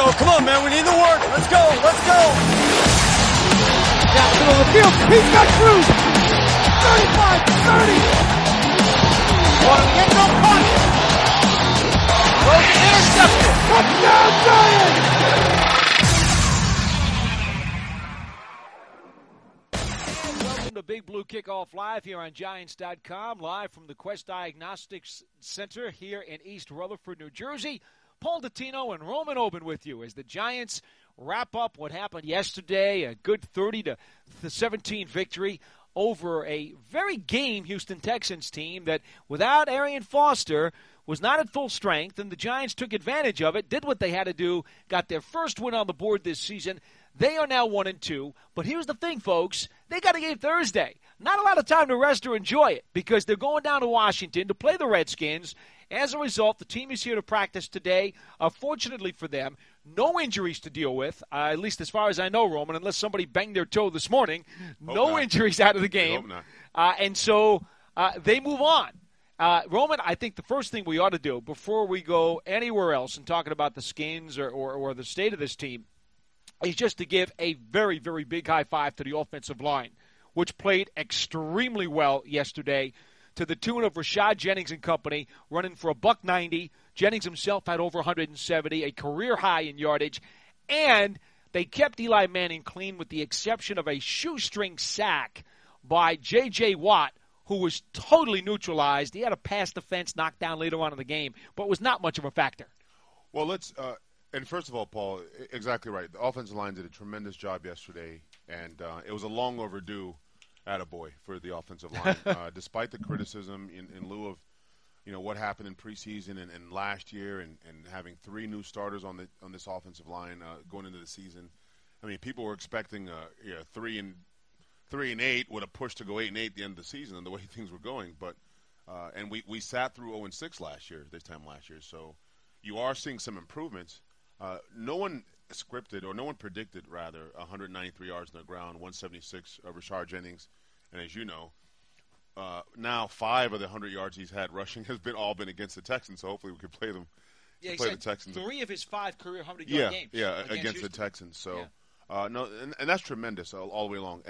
go. Come on, man. We need the work. Let's go. Let's go. Down the middle of the field. He's got Cruz. 35, 30. Well, get no punt. Throws it intercepted. Touchdown, Giants. Welcome to Big Blue Kickoff Live here on Giants.com, live from the Quest Diagnostics Center here in East Rutherford, New Jersey. Paul Dottino and Roman Oben with you as the Giants wrap up what happened yesterday, a good 30-17 victory over a very game Houston Texans team that, without Arian Foster, was not at full strength, and the Giants took advantage of it, did what they had to do, got their first win on the board this season. They are now 1-2, but here's the thing, folks. They got a game Thursday. Not a lot of time to rest or enjoy it because they're going down to Washington to play the Redskins. As a result, the team is here to practice today. Fortunately for them, no injuries to deal with, at least as far as I know, Roman, unless somebody banged their toe this morning. No injuries out of the game. And so they move on. Roman, I think the first thing we ought to do before we go anywhere else and talking about the Skins or the state of this team is just to give a very, very big high five to the offensive line, which played extremely well yesterday to the tune of Rashad Jennings and company running for $190. Jennings himself had over 170, a career high in yardage, and they kept Eli Manning clean with the exception of a shoestring sack by J.J. Watt, who was totally neutralized. He had a pass defense knocked down later on in the game, but was not much of a factor. Well, and first of all, Paul, exactly right. The offensive line did a tremendous job yesterday, and it was a long overdue attaboy for the offensive line. Despite the criticism in lieu of what happened in preseason and last year and having three new starters on this offensive line going into the season. I mean, people were expecting 3-8 with a push to go 8-8 at the end of the season and the way things were going. But and we sat through 0-6 last year, so you are seeing some improvements. No one scripted, or no one predicted, rather, 193 yards on the ground, 176 Rashard Jennings. And as you know, now 5 of the 100 yards he's had rushing has all been against the Texans, so hopefully we could play them. Yeah, play the Texans. 3 of his 5 career 100-yard games. Yeah, against the Texans. So, no, and that's tremendous all the way along.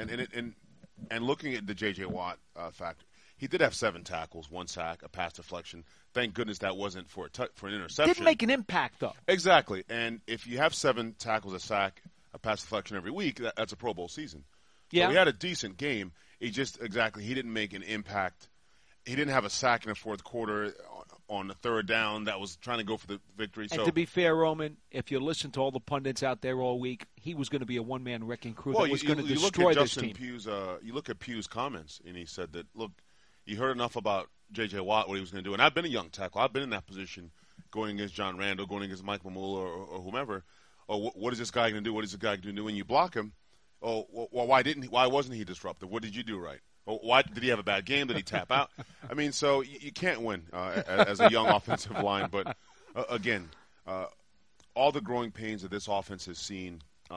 And looking at the J.J. Watt factor, he did have 7 tackles, 1 sack, a pass deflection. Thank goodness that wasn't for an interception. Didn't make an impact, though. Exactly. And if you have 7 tackles, a sack, a pass deflection every week, that's a Pro Bowl season. Yeah. So he had a decent game. He didn't make an impact. He didn't have a sack in the fourth quarter on the third down that was trying to go for the victory. And to be fair, Roman, if you listen to all the pundits out there all week, he was going to be a one-man wrecking crew that was going to destroy this team. You look at Pugh's comments, and he said that, look, you heard enough about J.J. Watt, what he was going to do. And I've been a young tackle. I've been in that position going against John Randall, going against Mike Mamula or whomever. Oh, what is this guy going to do? What is this guy going to do when you block him? Oh, well, why wasn't he disruptive? What did you do right? Oh, why did he have a bad game? Did he tap out? I mean, so you can't win as a young offensive line. But, again, all the growing pains that this offense has seen,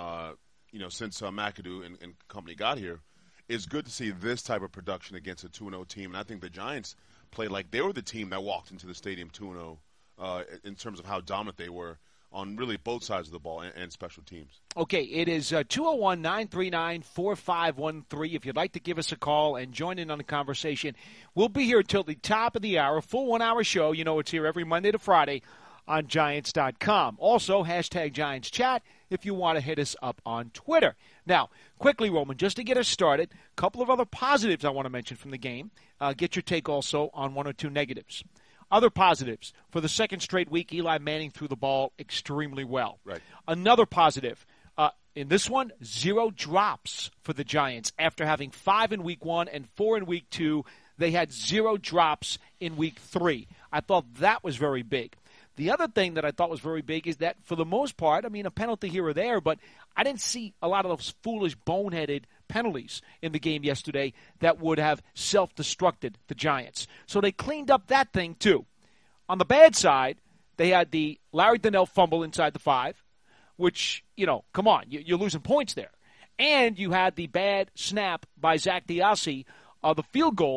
since McAdoo and company got here, it's good to see this type of production against a 2-0 team. And I think the Giants played like they were the team that walked into the stadium 2-0 in terms of how dominant they were on really both sides of the ball and special teams. Okay, it is 201-939-4513. If you'd like to give us a call and join in on the conversation, we'll be here until the top of the hour, full 1-hour show. You know it's here every Monday to Friday on Giants.com. Also, hashtag Giants Chat if you want to hit us up on Twitter. Now, quickly, Roman, just to get us started, a couple of other positives I want to mention from the game. Get your take also on 1 or 2 negatives. Other positives. For the second straight week, Eli Manning threw the ball extremely well. Right. Another positive. In this one, 0 drops for the Giants. After having 5 in week 1 and 4 in week 2, they had 0 drops in week 3. I thought that was very big. The other thing that I thought was very big is that, for the most part, I mean, a penalty here or there, but I didn't see a lot of those foolish, boneheaded penalties in the game yesterday that would have self-destructed the Giants. So they cleaned up that thing, too. On the bad side, they had the Larry Donnell fumble inside the 5, which, come on, you're losing points there. And you had the bad snap by Zach Diassi, the field goal,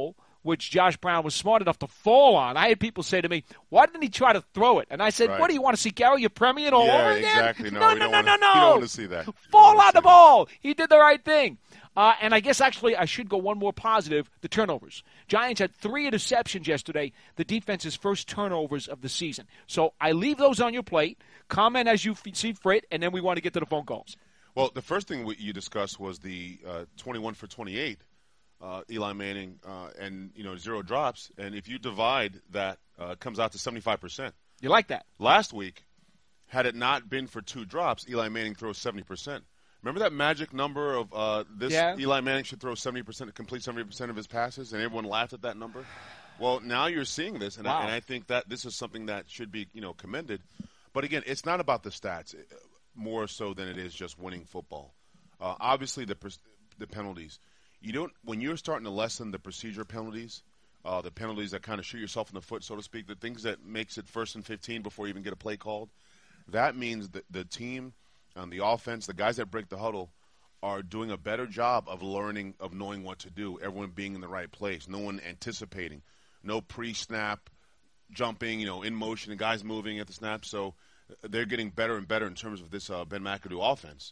which Josh Brown was smart enough to fall on. I had people say to me, why didn't he try to throw it? And I said, Right. What do you want to see, Gary? You're premiering all over again? Exactly. No, no. You don't want to see that. Fall on the ball. He did the right thing. And I guess actually I should go one more positive, the turnovers. Giants had 3 interceptions yesterday, the defense's first turnovers of the season. So I leave those on your plate. Comment as you see fit, and then we want to get to the phone calls. Well, the first thing you discussed was the 21 for 28, Eli Manning, and 0 drops. And if you divide that, it comes out to 75%. You like that? Last week, had it not been for 2 drops, Eli Manning throws 70%. Remember that magic number of Eli Manning should throw 70%, complete 70% of his passes, and everyone laughed at that number? Well, now you're seeing this, and I think that this is something that should be commended. But again, it's not about the stats more so than it is just winning football. Obviously, the penalties. When you're starting to lessen the procedure penalties, the penalties that kind of shoot yourself in the foot, so to speak, the things that makes it 1st and 15 before you even get a play called, that means that the team – the offense, the guys that break the huddle are doing a better job of learning, of knowing what to do, everyone being in the right place, no one anticipating, no pre-snap jumping, in motion, and guys moving at the snap. So they're getting better and better in terms of this Ben McAdoo offense.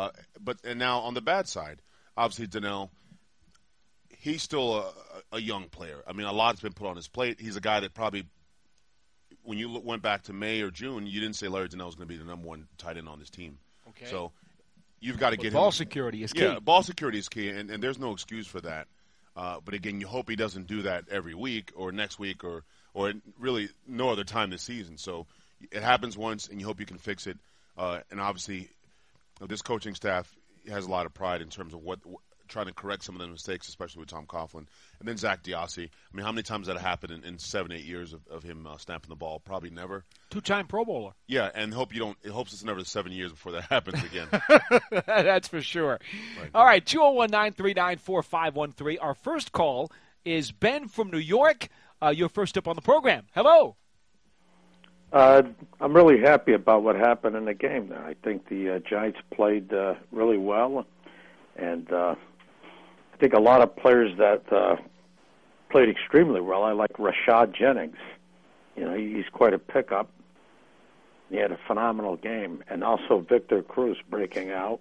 And now on the bad side, obviously Donnell, he's still a young player. I mean, a lot's been put on his plate. He's a guy that probably – when you went back to May or June, you didn't say Larry Donnell was going to be the number 1 tight end on this team. Okay. So you've got to get ball him. Security is key. Yeah, ball security is key, and there's no excuse for that. But again, you hope he doesn't do that every week or next week or really no other time this season. So it happens once, and you hope you can fix it. And obviously, this coaching staff has a lot of pride in terms of trying to correct some of the mistakes, especially with Tom Coughlin. And then Zach Diossi. I mean, how many times that happened in 7-8 years of him snapping the ball? Probably never. 2-time Pro Bowler. Yeah, and it hopes it's never 7 years before that happens again. That's for sure. Right. All right, 201-939-4513. Our first call is Ben from New York. You're first up on the program. Hello. I'm really happy about what happened in the game there. I think the Giants played really well, and I think a lot of players that played extremely well. I like Rashad Jennings. He's quite a pickup. He had a phenomenal game, and also Victor Cruz breaking out.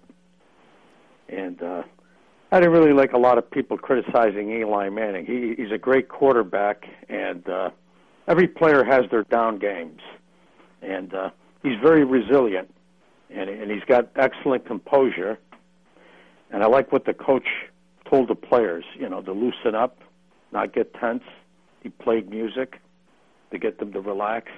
And I didn't really like a lot of people criticizing Eli Manning. He's a great quarterback, and every player has their down games. And he's very resilient, and he's got excellent composure. And I like what the coach told the players, to loosen up, not get tense. He played music to get them to relax.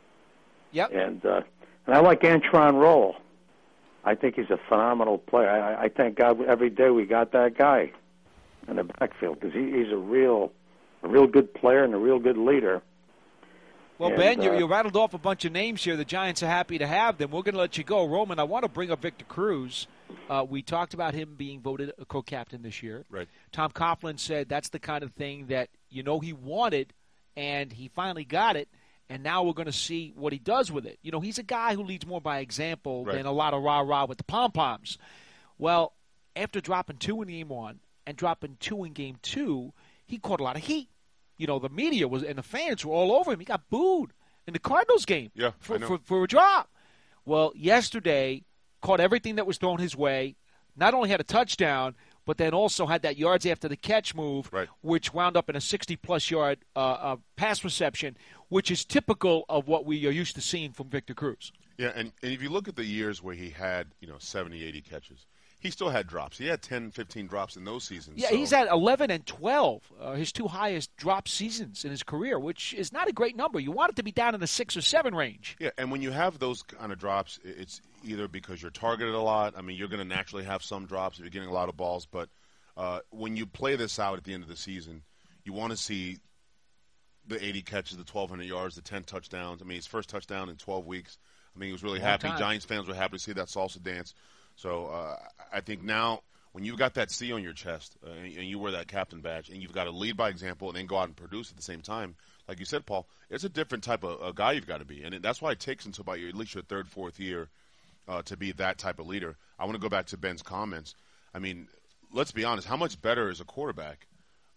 Yep. And I like Antron Roll. I think he's a phenomenal player. I thank God every day we got that guy in the backfield because he's a real good player and a real good leader. Well, And, Ben, you rattled off a bunch of names here. The Giants are happy to have them. We're going to let you go. Roman, I want to bring up Victor Cruz. We talked about him being voted a co-captain this year. Right. Tom Coughlin said that's the kind of thing that he wanted, and he finally got it, and now we're going to see what he does with it. He's a guy who leads more by example Right. than a lot of rah-rah with the pom-poms. Well, after dropping 2 in Game 1 and dropping 2 in Game 2, he caught a lot of heat. The media and the fans were all over him. He got booed in the Cardinals game for a drop. Well, yesterday, caught everything that was thrown his way, not only had a touchdown, but then also had that yards after the catch move, Right. which wound up in a 60-plus yard pass reception, which is typical of what we are used to seeing from Victor Cruz. Yeah, and if you look at the years where he had 70, 80 catches, he still had drops. He had 10, 15 drops in those seasons. Yeah, so. he's at 11 and 12, his 2 highest drop seasons in his career, which is not a great number. You want it to be down in the 6 or 7 range. Yeah, and when you have those kind of drops, it's either because you're targeted a lot. I mean, you're going to naturally have some drops if you're getting a lot of balls. But when you play this out at the end of the season, you want to see the 80 catches, the 1,200 yards, the 10 touchdowns. I mean, his first touchdown in 12 weeks. I mean, he was really happy. Time. Giants fans were happy to see that salsa dance. So I think now when you've got that C on your chest and you wear that captain badge and you've got to lead by example and then go out and produce at the same time, like you said, Paul, it's a different type of guy you've got to be. And that's why it takes until about at least your 3rd, 4th year to be that type of leader. I want to go back to Ben's comments. I mean, let's be honest. How much better is a quarterback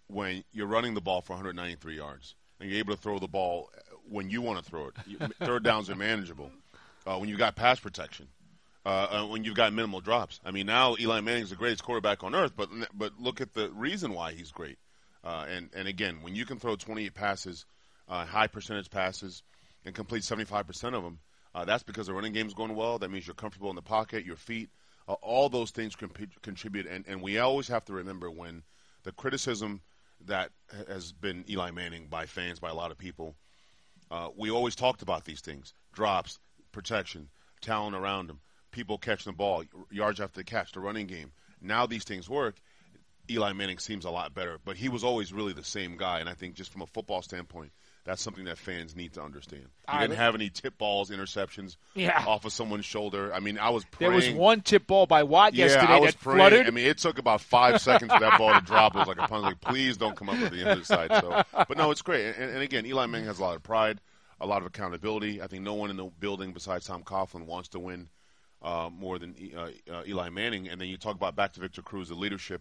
when you're running the ball for 193 yards and you're able to throw the ball when you want to throw it. Third downs are manageable. When you've got pass protection, when you've got minimal drops. I mean, now Eli Manning's the greatest quarterback on earth, but look at the reason why he's great. And again, when you can throw 28 passes, high percentage passes, and complete 75% of them, that's because the running game's going well. That means you're comfortable in the pocket, your feet. All those things contribute. And we always have to remember when the criticism that has been Eli Manning by fans, by a lot of people, we always talked about these things. Drops, protection, talent around him, people catching the ball, yards after the catch, the running game. Now these things work. Eli Manning seems a lot better, but he was always really the same guy. And I think just from a football standpoint, that's something that fans need to understand. He didn't have any tip balls, interceptions off of someone's shoulder. I mean, I was praying. There was one tip ball by Watt yesterday I was that praying. fluttered. I mean, it took about 5 seconds for that ball to drop. It was like a punch. Like, please don't come up with the other side. So, but no, it's great. And again, Eli Manning has a lot of pride, a lot of accountability. I think no one in the building besides Tom Coughlin wants to win more than Eli Manning. And then you talk about back to Victor Cruz, the leadership.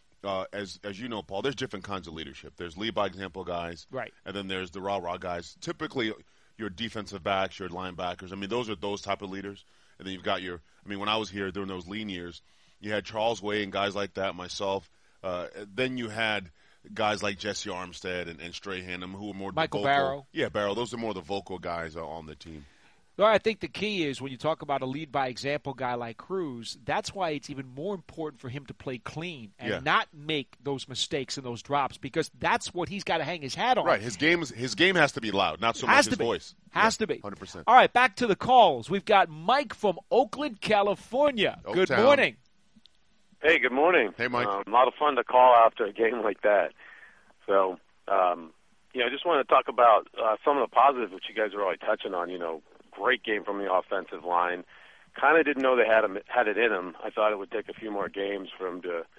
As you know, Paul, there's different kinds of leadership. There's lead by example guys, right? And then there's the rah-rah guys. Typically, your defensive backs, your linebackers. I mean, those are those type of leaders. And then you've got your – I mean, when I was here during those lean years, you had Charles Way and guys like that, myself. Then you had guys like Jesse Armstead and Strahan, who were more Michael vocal. Barrow. Yeah, Barrow. Those are more the vocal guys on the team. Well, I think the key is when you talk about a lead-by-example guy like Cruz, that's why it's even more important for him to play clean and not make those mistakes and those drops, because that's what he's got to hang his hat on. Right. His game has to be loud, not so much his voice. Has to be. 100%. All right, back to the calls. We've got Mike from Oakland, California. Good morning. Hey, good morning. Hey, Mike. A lot of fun to call after a game like that. So, I just want to talk about some of the positives which you guys are already touching on, great game from the offensive line. Kind of didn't know they had it in them. I thought it would take a few more games for them to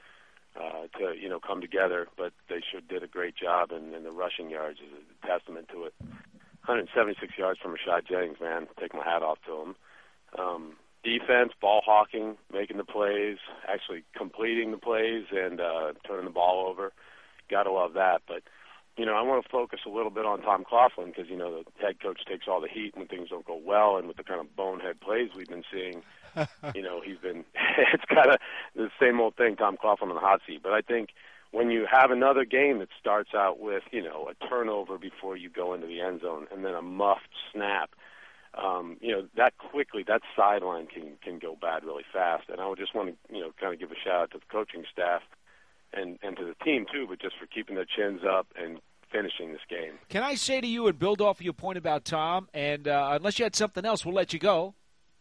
come together, but they sure did a great job, and the rushing yards is a testament to it. 176 yards from Rashad Jennings, man. Take my hat off to him. Defense, ball hawking, making the plays, actually completing the plays, and turning the ball over. Got to love that, but I want to focus a little bit on Tom Coughlin because, the head coach takes all the heat when things don't go well, and with the kind of bonehead plays we've been seeing, he's been – it's kind of the same old thing, Tom Coughlin on the hot seat. But I think when you have another game that starts out with, a turnover before you go into the end zone and then a muffed snap, that quickly, that sideline can go bad really fast. And I would just want to, kind of give a shout-out to the coaching staff and to the team, too, but just for keeping their chins up and finishing this game. Can I say to you and build off of your point about Tom, and unless you had something else, we'll let you go.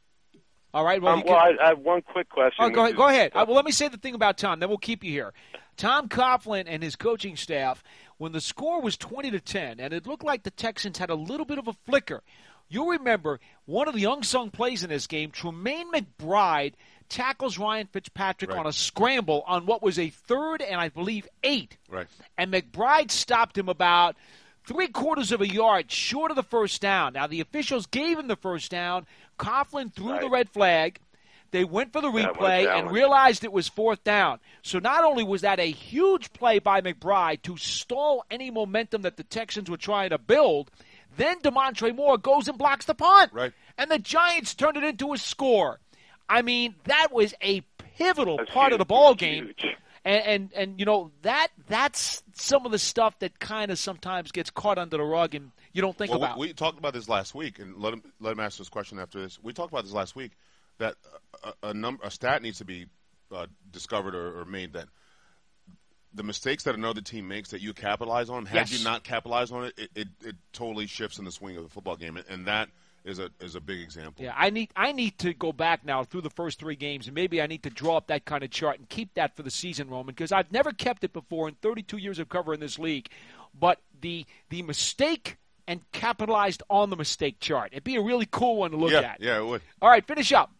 All right? Well, I have one quick question. Oh, go ahead. Well, let me say the thing about Tom, then we'll keep you here. Tom Coughlin and his coaching staff, when the score was 20-10, and it looked like the Texans had a little bit of a flicker, you'll remember one of the unsung plays in this game, Tremaine McBride tackles Ryan Fitzpatrick on a scramble on what was a 3rd and I believe 8. Right. And McBride stopped him about 3/4 of a yard short of the first down. Now, the officials gave him the first down. Coughlin threw the red flag. They went for the replay and realized it was 4th down. So not only was that a huge play by McBride to stall any momentum that the Texans were trying to build, then DeMontre Moore goes and blocks the punt. Right. And the Giants turned it into a score. I mean, that was a pivotal part of the ball game. And that's some of the stuff that kind of sometimes gets caught under the rug and you don't think about. We talked about this last week, and let him ask this question after this. We talked about this last week, that a stat needs to be discovered or made, that the mistakes that another team makes that you capitalize on, had you not capitalized on it, it totally shifts in the swing of the football game, and that is a big example. Yeah, I need to go back now through the first 3 games, and maybe I need to draw up that kind of chart and keep that for the season, Roman, because I've never kept it before in 32 years of covering this league. But the mistake and capitalized on the mistake chart, it'd be a really cool one to look at. Yeah, it would. All right, finish up.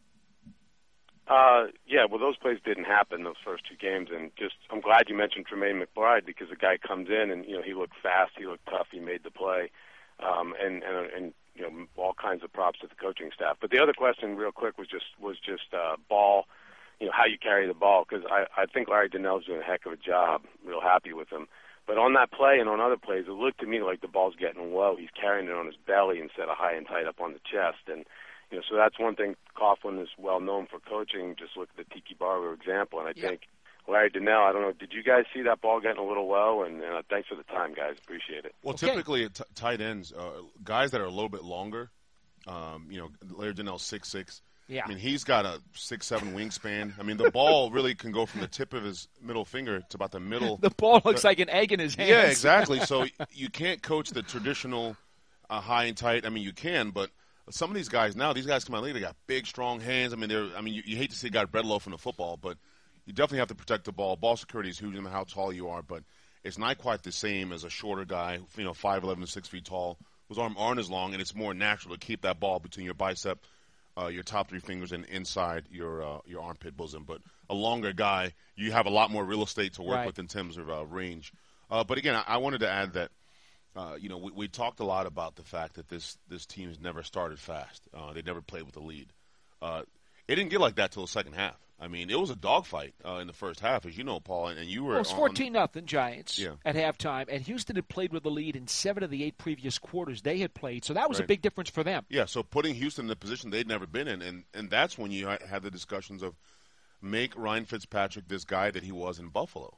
Well, those plays didn't happen those first 2 games, and I'm glad you mentioned Tremaine McBride because the guy comes in and he looked fast, he looked tough, he made the play, and all kinds of props to the coaching staff. But the other question, real quick, was just ball, how you carry the ball, because I think Larry Donnell's doing a heck of a job. Real happy with him. But on that play and on other plays, it looked to me like the ball's getting low. He's carrying it on his belly instead of high and tight up on the chest. And, so that's one thing Coughlin is well known for coaching. Just look at the Tiki Barber example. And I think Larry Donnell, I don't know, did you guys see that ball getting a little low? And thanks for the time, guys. Appreciate it. Well, typically at tight ends, guys that are a little bit longer, Larry Donnell's 6'6". Yeah. I mean, he's got a 6'7" wingspan. I mean, the ball really can go from the tip of his middle finger to about the middle. The ball looks like an egg in his hands. Yeah, exactly. So you can't coach the traditional high and tight. I mean, you can, but some of these guys now, these guys come out later, they got big, strong hands. I mean, you hate to see a guy bread loaf in the football, but you definitely have to protect the ball. Ball security is huge no matter how tall you are, but it's not quite the same as a shorter guy, 5'11" to 6 feet tall, whose arms aren't as long, and it's more natural to keep that ball between your bicep, your top 3 fingers, and inside your armpit bosom. But a longer guy, you have a lot more real estate to work with in terms of range. But again, I wanted to add that we talked a lot about the fact that this team has never started fast. They never played with a lead. It didn't get like that till the second half. I mean, it was a dogfight in the first half, as you know, Paul, and you were. Well, it was 14-0 Giants at halftime, and Houston had played with the lead in 7 of the 8 previous quarters they had played, so that was a big difference for them. Yeah, so putting Houston in a position they'd never been in, and that's when you had the discussions of make Ryan Fitzpatrick this guy that he was in Buffalo.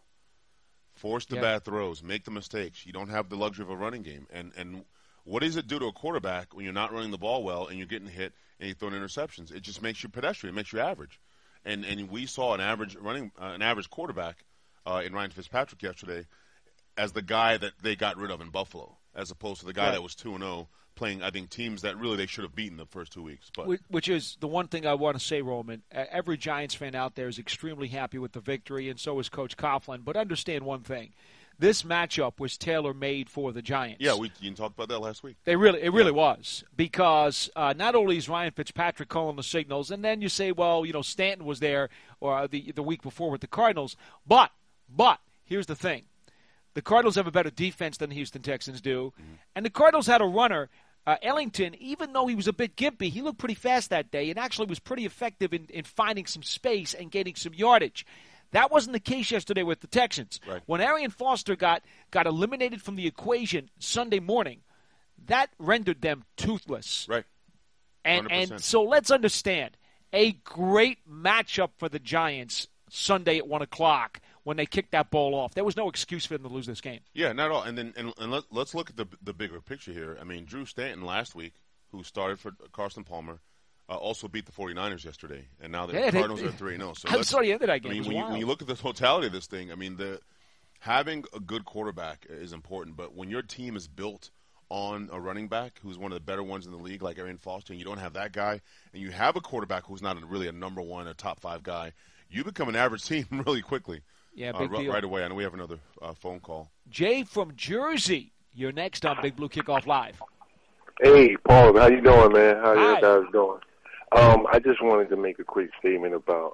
Force the bad throws, make the mistakes. You don't have the luxury of a running game, and what does it do to a quarterback when you're not running the ball well and you're getting hit and you're throwing interceptions? It just makes you pedestrian, it makes you average. And we saw an average quarterback in Ryan Fitzpatrick yesterday as the guy that they got rid of in Buffalo, as opposed to the guy that was 2-0 playing, I think, teams that really they should have beaten the first 2 weeks. But which is the one thing I want to say, Roman. Every Giants fan out there is extremely happy with the victory, and so is Coach Coughlin. But understand one thing. This matchup was tailor-made for the Giants. Yeah, you talked about that last week. It really was, because not only is Ryan Fitzpatrick calling the signals, and then you say, well, Stanton was there or the week before with the Cardinals, but here's the thing. The Cardinals have a better defense than the Houston Texans do, and the Cardinals had a runner, Ellington. Even though he was a bit gimpy, he looked pretty fast that day and actually was pretty effective in finding some space and getting some yardage. That wasn't the case yesterday with the Texans. Right. When Arian Foster got eliminated from the equation Sunday morning, that rendered them toothless. Right. 100%. And so let's understand, a great matchup for the Giants Sunday at 1 o'clock when they kicked that ball off. There was no excuse for them to lose this game. Yeah, not at all. And let's look at the bigger picture here. I mean, Drew Stanton last week, who started for Carson Palmer, also beat the 49ers yesterday, and now the Cardinals are 3-0. So I'm sorry, the end of that game. I mean, when you look at the totality of this thing, I mean, having a good quarterback is important, but when your team is built on a running back who's one of the better ones in the league, like Arian Foster, and you don't have that guy, and you have a quarterback who's not really a number one, a top 5 guy, you become an average team really quickly. Yeah, big deal. Right away. I know we have another phone call. Jay from Jersey, you're next on Big Blue Kickoff Live. Hey, Paul, how you doing, man? How you guys doing? I just wanted to make a quick statement about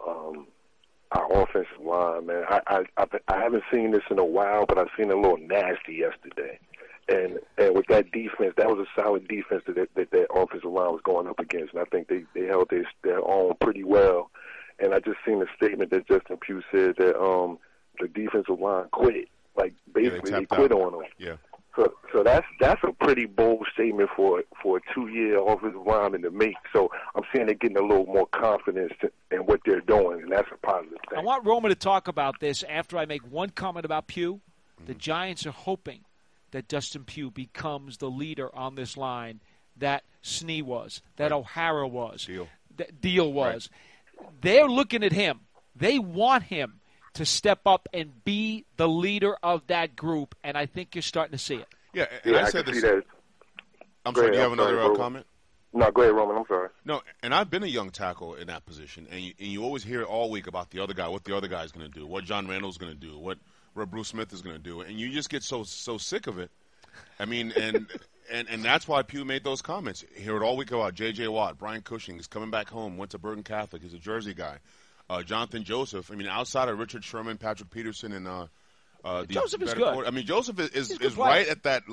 our offensive line, man. I haven't seen this in a while, but I've seen a little nasty yesterday. And with that defense, that was a solid defense that offensive line was going up against. And I think they held their own pretty well. And I just seen a statement that Justin Pugh said that the defensive line quit. Like, basically they quit on them. Yeah. So that's a pretty bold statement for a 2-year offensive lineman to make. So I'm seeing they're getting a little more confidence in what they're doing, and that's a positive thing. I want Roman to talk about this after I make one comment about Pugh. The Giants are hoping that Justin Pugh becomes the leader on this line that Snee was, that O'Hara was, that Deal was. Right. They're looking at him. They want him to step up and be the leader of that group, and I think you're starting to see it. Yeah, and I said this. I'm sorry, do you have another comment? No, go ahead, Roman. I'm sorry. No, and I've been a young tackle in that position, and you always hear all week about the other guy, what the other guy's going to do, what John Randall's going to do, what Bruce Smith is going to do, and you just get so sick of it. I mean, and that's why Pugh made those comments. Hear it all week about J.J. Watt, Brian Cushing is coming back home, went to Bergen Catholic, he's a Jersey guy. Jonathan Joseph. I mean, outside of Richard Sherman, Patrick Peterson, and Joseph is good. I mean, Joseph is right at that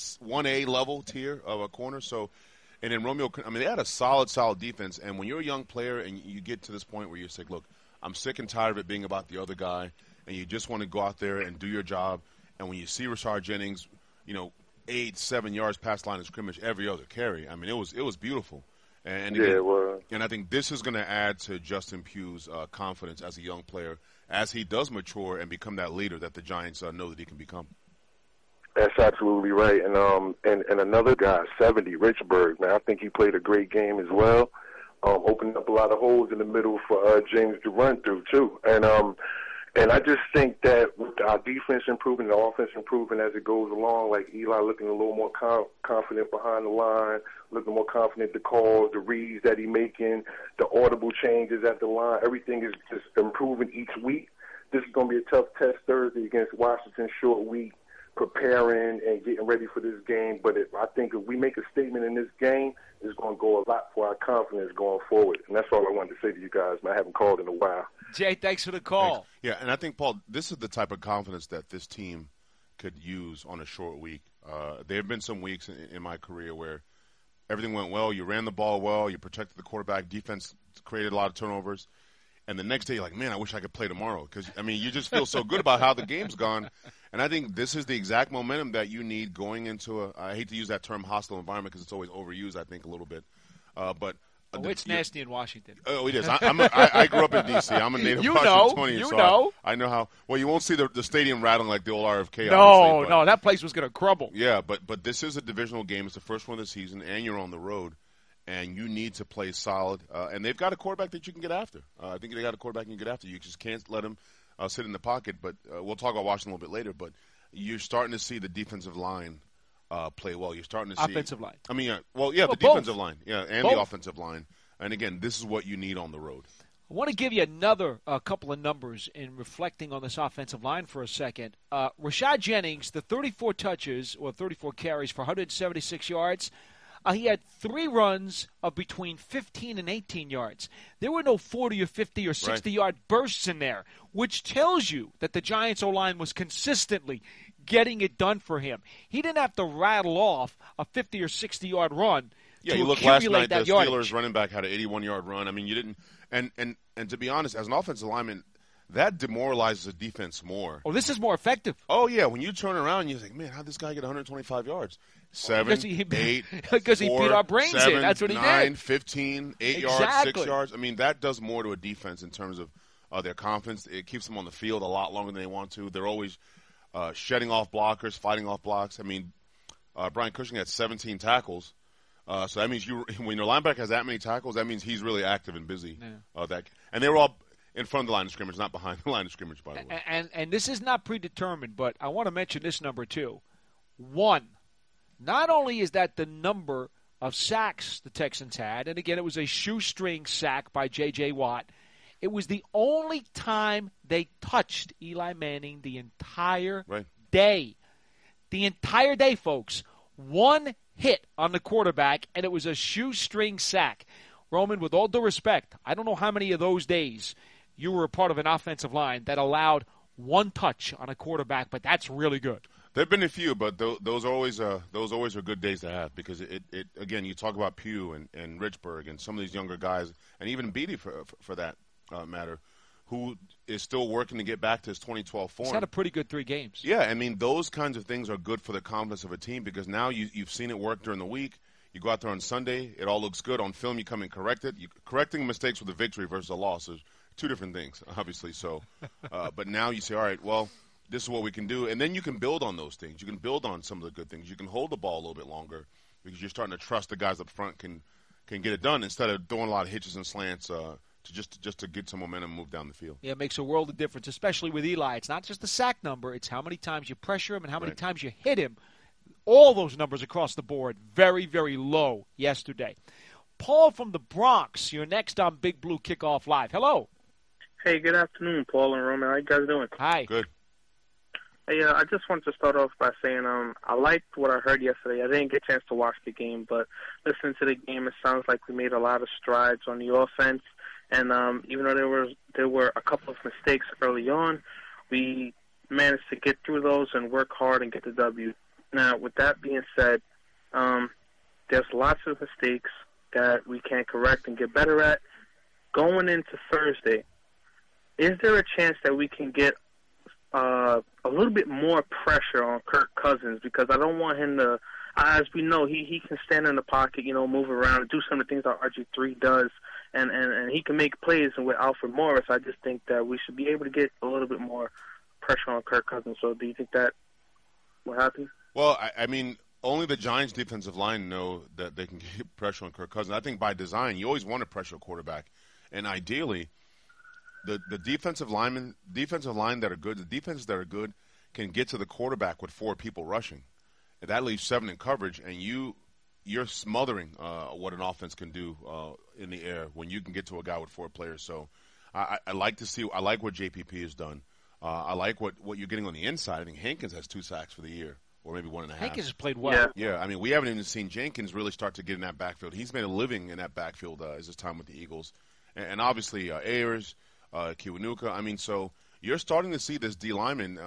1A level tier of a corner. So, and then Romeo. I mean, they had a solid defense. And when you're a young player and you get to this point where you say, "Look, I'm sick and tired of it being about the other guy," and you just want to go out there and do your job And when you see Rashard Jennings, 8-7 yards past line of scrimmage every other carry, I mean, it was beautiful. And again, it was. And I think this is going to add to Justin Pugh's confidence as a young player as he does mature and become that leader that the Giants know that he can become. That's absolutely right. And another guy, 70, Richburg, man, I think he played a great game as well. Opened up a lot of holes in the middle for James to run through, too. And I just think that with our defense improving, the offense improving as it goes along, like Eli looking a little more confident behind the line, looking more confident to call, the reads that he's making, the audible changes at the line, everything is just improving each week. This is going to be a tough test Thursday against Washington, short week, preparing and getting ready for this game. But I think if we make a statement in this game, it's going to go a lot for our confidence going forward. And that's all I wanted to say to you guys, man. I haven't called in a while. Jay, thanks for the call. Thanks. Yeah, and I think, Paul, this is the type of confidence that this team could use on a short week. There have been some weeks in my career where everything went well. You ran the ball well. You protected the quarterback. Defense created a lot of turnovers. And the next day, you're like, man, I wish I could play tomorrow. Because, I mean, you just feel so good about how the game's gone. And I think this is the exact momentum that you need going into I hate to use that term hostile environment because it's always overused, I think, a little bit. It's nasty in Washington. Oh, it is. I grew up in D.C. I'm a native Washingtonian. You know. I know how. Well, you won't see the stadium rattling like the old RFK. No, that place was going to crumble. Yeah, but this is a divisional game. It's the first one of the season, and you're on the road. And you need to play solid. And they've got a quarterback that you can get after. I think they got a quarterback you can get after. You just can't let him sit in the pocket. But we'll talk about Washington a little bit later. But you're starting to see the defensive line play well. You're starting to see offensive line. I mean, the defensive line, and both. The offensive line. And again, this is what you need on the road. I want to give you another couple of numbers in reflecting on this offensive line for a second. Rashard Jennings, the 34 touches or 34 carries for 176 yards. He had 3 runs of between 15 and 18 yards. There were no 40 or 50 or 60-yard bursts in there, which tells you that the Giants' O-line was consistently getting it done for him. He didn't have to rattle off a 50 or 60-yard run to you look accumulate last night, that the yardage. Steelers running back had an 81-yard run. I mean, you didn't – and to be honest, as an offensive lineman, that demoralizes the defense more. Oh, this is more effective. Oh, yeah. When you turn around, you think, man, how'd this guy get 125 yards? 7, 8, because he beat our brains 7, in. That's what 9, he did. 15, 8 Exactly. yards, 6 yards. I mean, that does more to a defense in terms of their confidence. It keeps them on the field a lot longer than they want to. They're always shedding off blockers, fighting off blocks. I mean, Brian Cushing had 17 tackles. So that means when your linebacker has that many tackles, that means he's really active and busy. Yeah. And they were all in front of the line of scrimmage, not behind the line of scrimmage, by the way. And this is not predetermined, but I want to mention this number too. 1. Not only is that the number of sacks the Texans had, and again, it was a shoestring sack by J.J. Watt, it was the only time they touched Eli Manning the entire day. The entire day, folks. 1 hit on the quarterback, and it was a shoestring sack. Roman, with all due respect, I don't know how many of those days you were a part of an offensive line that allowed 1 touch on a quarterback, but that's really good. There have been a few, but those always are good days to have because it again, you talk about Pugh and Richburg and some of these younger guys, and even Beatty for that matter, who is still working to get back to his 2012 form. He's had a pretty good 3 games. Yeah, I mean, those kinds of things are good for the confidence of a team because now you've seen it work during the week. You go out there on Sunday, it all looks good. On film, you come and correct it. Correcting mistakes with a victory versus a loss is 2 different things, obviously. So, but now you say, all right, well, this is what we can do. And then you can build on those things. You can build on some of the good things. You can hold the ball a little bit longer because you're starting to trust the guys up front can get it done instead of throwing a lot of hitches and slants just to get some momentum and move down the field. Yeah, it makes a world of difference, especially with Eli. It's not just the sack number. It's how many times you pressure him and how many times you hit him. All those numbers across the board, very, very low yesterday. Paul from the Bronx, you're next on Big Blue Kickoff Live. Hello. Hey, good afternoon, Paul and Roman. How you guys doing? Hi. Good. Hey, I just wanted to start off by saying I liked what I heard yesterday. I didn't get a chance to watch the game, but listening to the game, it sounds like we made a lot of strides on the offense. And even though there were a couple of mistakes early on, we managed to get through those and work hard and get the W. Now, with that being said, there's lots of mistakes that we can correct and get better at. Going into Thursday, is there a chance that we can get a little bit more pressure on Kirk Cousins, because I don't want him to, as we know, he can stand in the pocket, move around and do some of the things that RG3 does, and he can make plays. And with Alfred Morris, I just think that we should be able to get a little bit more pressure on Kirk Cousins. So do you think that will happen? Well, I mean, only the Giants' defensive line know that they can get pressure on Kirk Cousins. I think by design, you always want to pressure a quarterback. And ideally, the defensive line that are good, the defenses that are good can get to the quarterback with 4 people rushing. And that leaves 7 in coverage, and you're smothering what an offense can do in the air when you can get to a guy with 4 players. So I like what JPP has done. I like what you're getting on the inside. I think Hankins has 2 sacks for the year, or maybe 1.5. Hankins has played well. Yeah, I mean, we haven't even seen Jenkins really start to get in that backfield. He's made a living in that backfield as his time with the Eagles. And obviously Ayers, Kiwanuka. I mean, so you're starting to see this D lineman.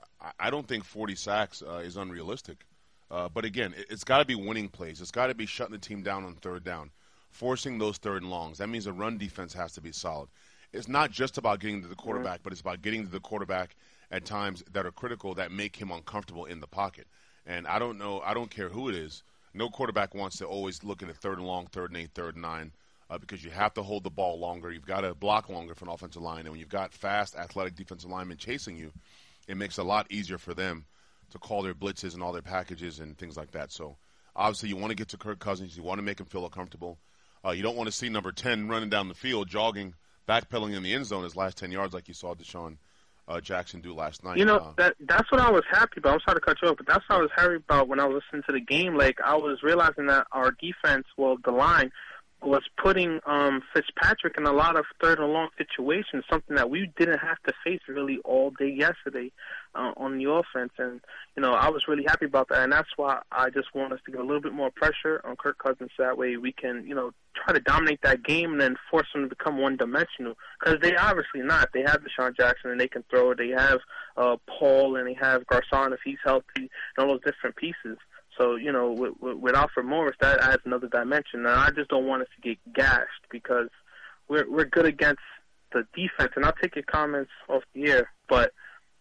I don't think 40 sacks is unrealistic. But again, it's got to be winning plays. It's got to be shutting the team down on 3rd down, forcing those 3rd and longs. That means the run defense has to be solid. It's not just about getting to the quarterback, but it's about getting to the quarterback at times that are critical that make him uncomfortable in the pocket. And I don't care who it is. No quarterback wants to always look at a 3rd and long, 3rd and 8, 3rd and 9, because you have to hold the ball longer. You've got to block longer for an offensive line. And when you've got fast, athletic defensive linemen chasing you, it makes it a lot easier for them to call their blitzes and all their packages and things like that. So obviously you want to get to Kirk Cousins. You want to make him feel comfortable. You don't want to see number 10 running down the field, jogging, backpedaling in the end zone his last 10 yards like you saw Deshaun Jackson do last night. That's what I was happy about. I'm sorry to cut you off, but that's what I was happy about when I was listening to the game. Like, I was realizing that our defense, the line, was putting Fitzpatrick in a lot of 3rd and long situations, something that we didn't have to face really all day yesterday on the offense. And, I was really happy about that. And that's why I just want us to get a little bit more pressure on Kirk Cousins. So that way we can, try to dominate that game and then force them to become one-dimensional. Because they obviously not. They have Deshaun Jackson and they can throw. They have Paul and they have Garcon if he's healthy and all those different pieces. So, with Alfred Morris, that adds another dimension. And I just don't want us to get gashed because we're good against the defense. And I'll take your comments off the air. But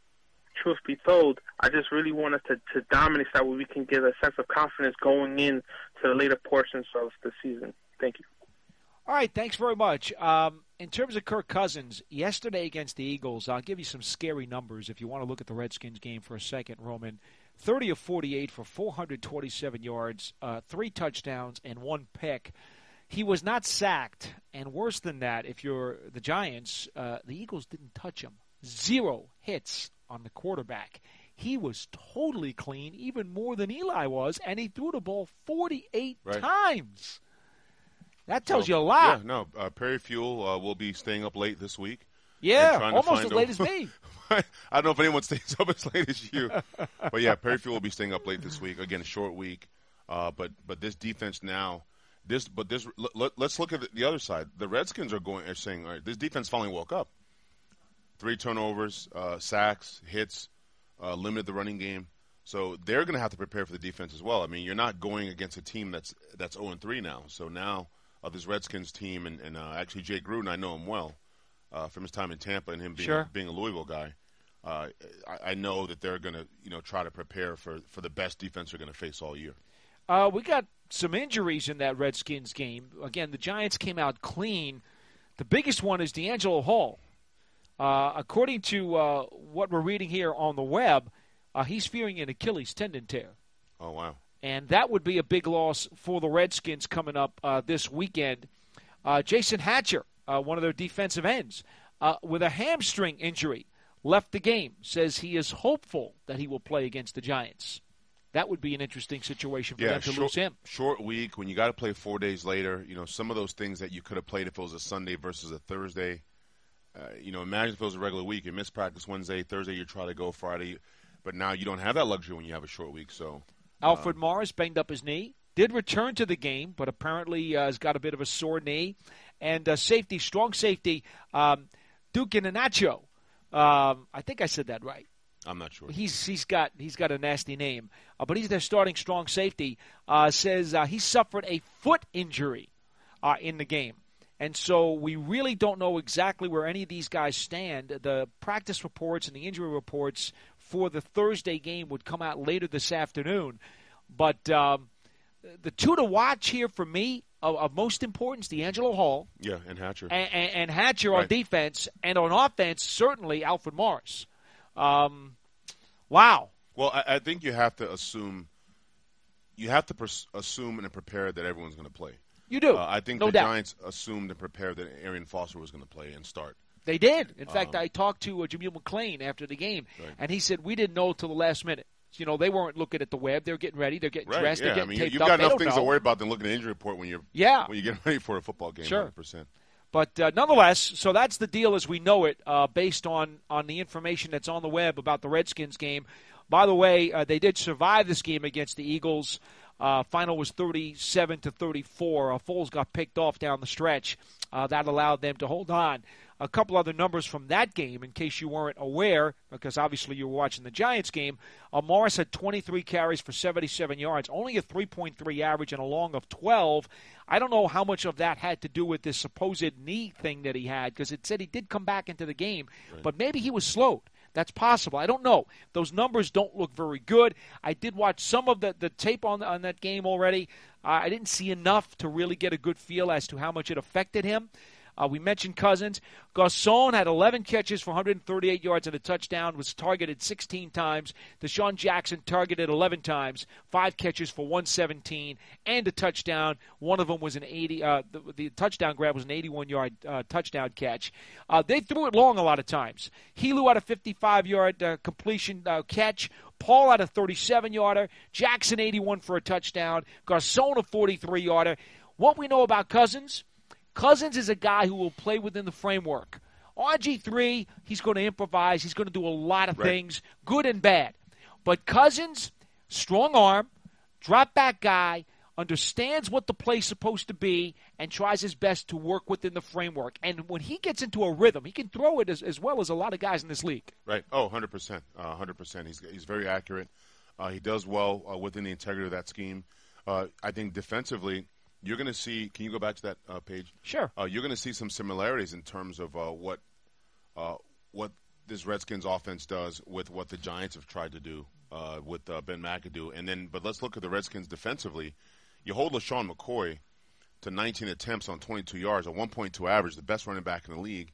truth be told, I just really want us to dominate that way we can get a sense of confidence going in to the later portions of the season. Thank you. All right, thanks very much. In terms of Kirk Cousins, yesterday against the Eagles, I'll give you some scary numbers if you want to look at the Redskins game for a second, Roman. 30 of 48 for 427 yards, 3 touchdowns, and 1 pick. He was not sacked, and worse than that, if you're the Giants, the Eagles didn't touch him. 0 hits on the quarterback. He was totally clean, even more than Eli was, and he threw the ball 48 times. That tells you a lot. Yeah, no, Perry Fuel will be staying up late this week. Yeah, almost as late as me. I don't know if anyone stays up as late as you. But, yeah, Perry Fuel will be staying up late this week. Again, a short week. But this defense now, let's look at the other side. The Redskins are saying, all right, this defense finally woke up. 3 turnovers, sacks, hits, limited the running game. So they're going to have to prepare for the defense as well. I mean, you're not going against a team that's 0-3 now. So now this Redskins team, and actually Jay Gruden, I know him well from his time in Tampa and him being a Louisville guy. I know that they're going to try to prepare for the best defense they're going to face all year. We got some injuries in that Redskins game. Again, the Giants came out clean. The biggest one is D'Angelo Hall. According to what we're reading here on the web, he's fearing an Achilles tendon tear. Oh, wow. And that would be a big loss for the Redskins coming up this weekend. Jason Hatcher, one of their defensive ends, with a hamstring injury, left the game, says he is hopeful that he will play against the Giants. That would be an interesting situation for them to lose him. Short week, when you got to play 4 days later, some of those things that you could have played if it was a Sunday versus a Thursday. Imagine if it was a regular week. You miss practice Wednesday, Thursday you try to go Friday. But now you don't have that luxury when you have a short week. So Alfred Morris banged up his knee. Did return to the game, but apparently has got a bit of a sore knee. And strong safety, Duke Inacho. I think I said that right. I'm not sure. He's got a nasty name, but he's their starting strong safety. Says he suffered a foot injury in the game, And so we really don't know exactly where any of these guys stand. The practice reports and the injury reports for the Thursday game would come out later this afternoon. But the two to watch here for me of most importance, D'Angelo Hall. Yeah, and Hatcher. And Hatcher on defense. And on offense, certainly Alfred Morris. Wow. Well, I think you have to assume and prepare that everyone's going to play. You do. I think no the doubt. Giants assumed and prepared that Arian Foster was going to play and start. They did. In fact, I talked to Jameel McClain after the game, and he said, we didn't know until the last minute. You know, they weren't looking at the web. They're getting ready. They're getting dressed. They're getting taped you've up. got enough they things don't to know. worry about than looking at the injury report when you're getting ready for a football game. Sure. 100%. But nonetheless, so that's the deal as we know it, based on the information that's on the web about the Redskins game. By the way, they did survive this game against the Eagles. Final was 37-34. Foles got picked off down the stretch. That allowed them to hold on. A couple other numbers from that game, in case you weren't aware, because obviously you were watching the Giants game. Morris had 23 carries for 77 yards, only a 3.3 average and a long of 12. I don't know how much of that had to do with this supposed knee thing that he had, because it said he did come back into the game, but maybe he was slowed. That's possible. I don't know. Those numbers don't look very good. I did watch some of the tape on that game already. I didn't see enough to really get a good feel as to how much it affected him. We mentioned Cousins. Garcon had 11 catches for 138 yards and a touchdown, was targeted 16 times. Deshaun Jackson targeted 11 times, 5 catches for 117 and a touchdown. One of them was an 80. The touchdown grab was an 81-yard touchdown catch. They threw it long a lot of times. Helu had a 55-yard completion catch. Paul had a 37-yarder. Jackson 81 for a touchdown. Garcon a 43-yarder. What we know about Cousins is a guy who will play within the framework. RG3, he's going to improvise. He's going to do a lot of things, good and bad. But Cousins, strong arm, drop-back guy, understands what the play's supposed to be, and tries his best to work within the framework. And when he gets into a rhythm, he can throw it as well as a lot of guys in this league. Right. Oh, 100%. 100%. He's very accurate. He does well within the integrity of that scheme. I think defensively, you're going to see – can you go back to that page? Sure. You're going to see some similarities in terms of what this Redskins offense does with what the Giants have tried to do with Ben McAdoo. But let's look at the Redskins defensively. You hold LaShawn McCoy to 19 attempts on 22 yards, a 1.2 average, the best running back in the league.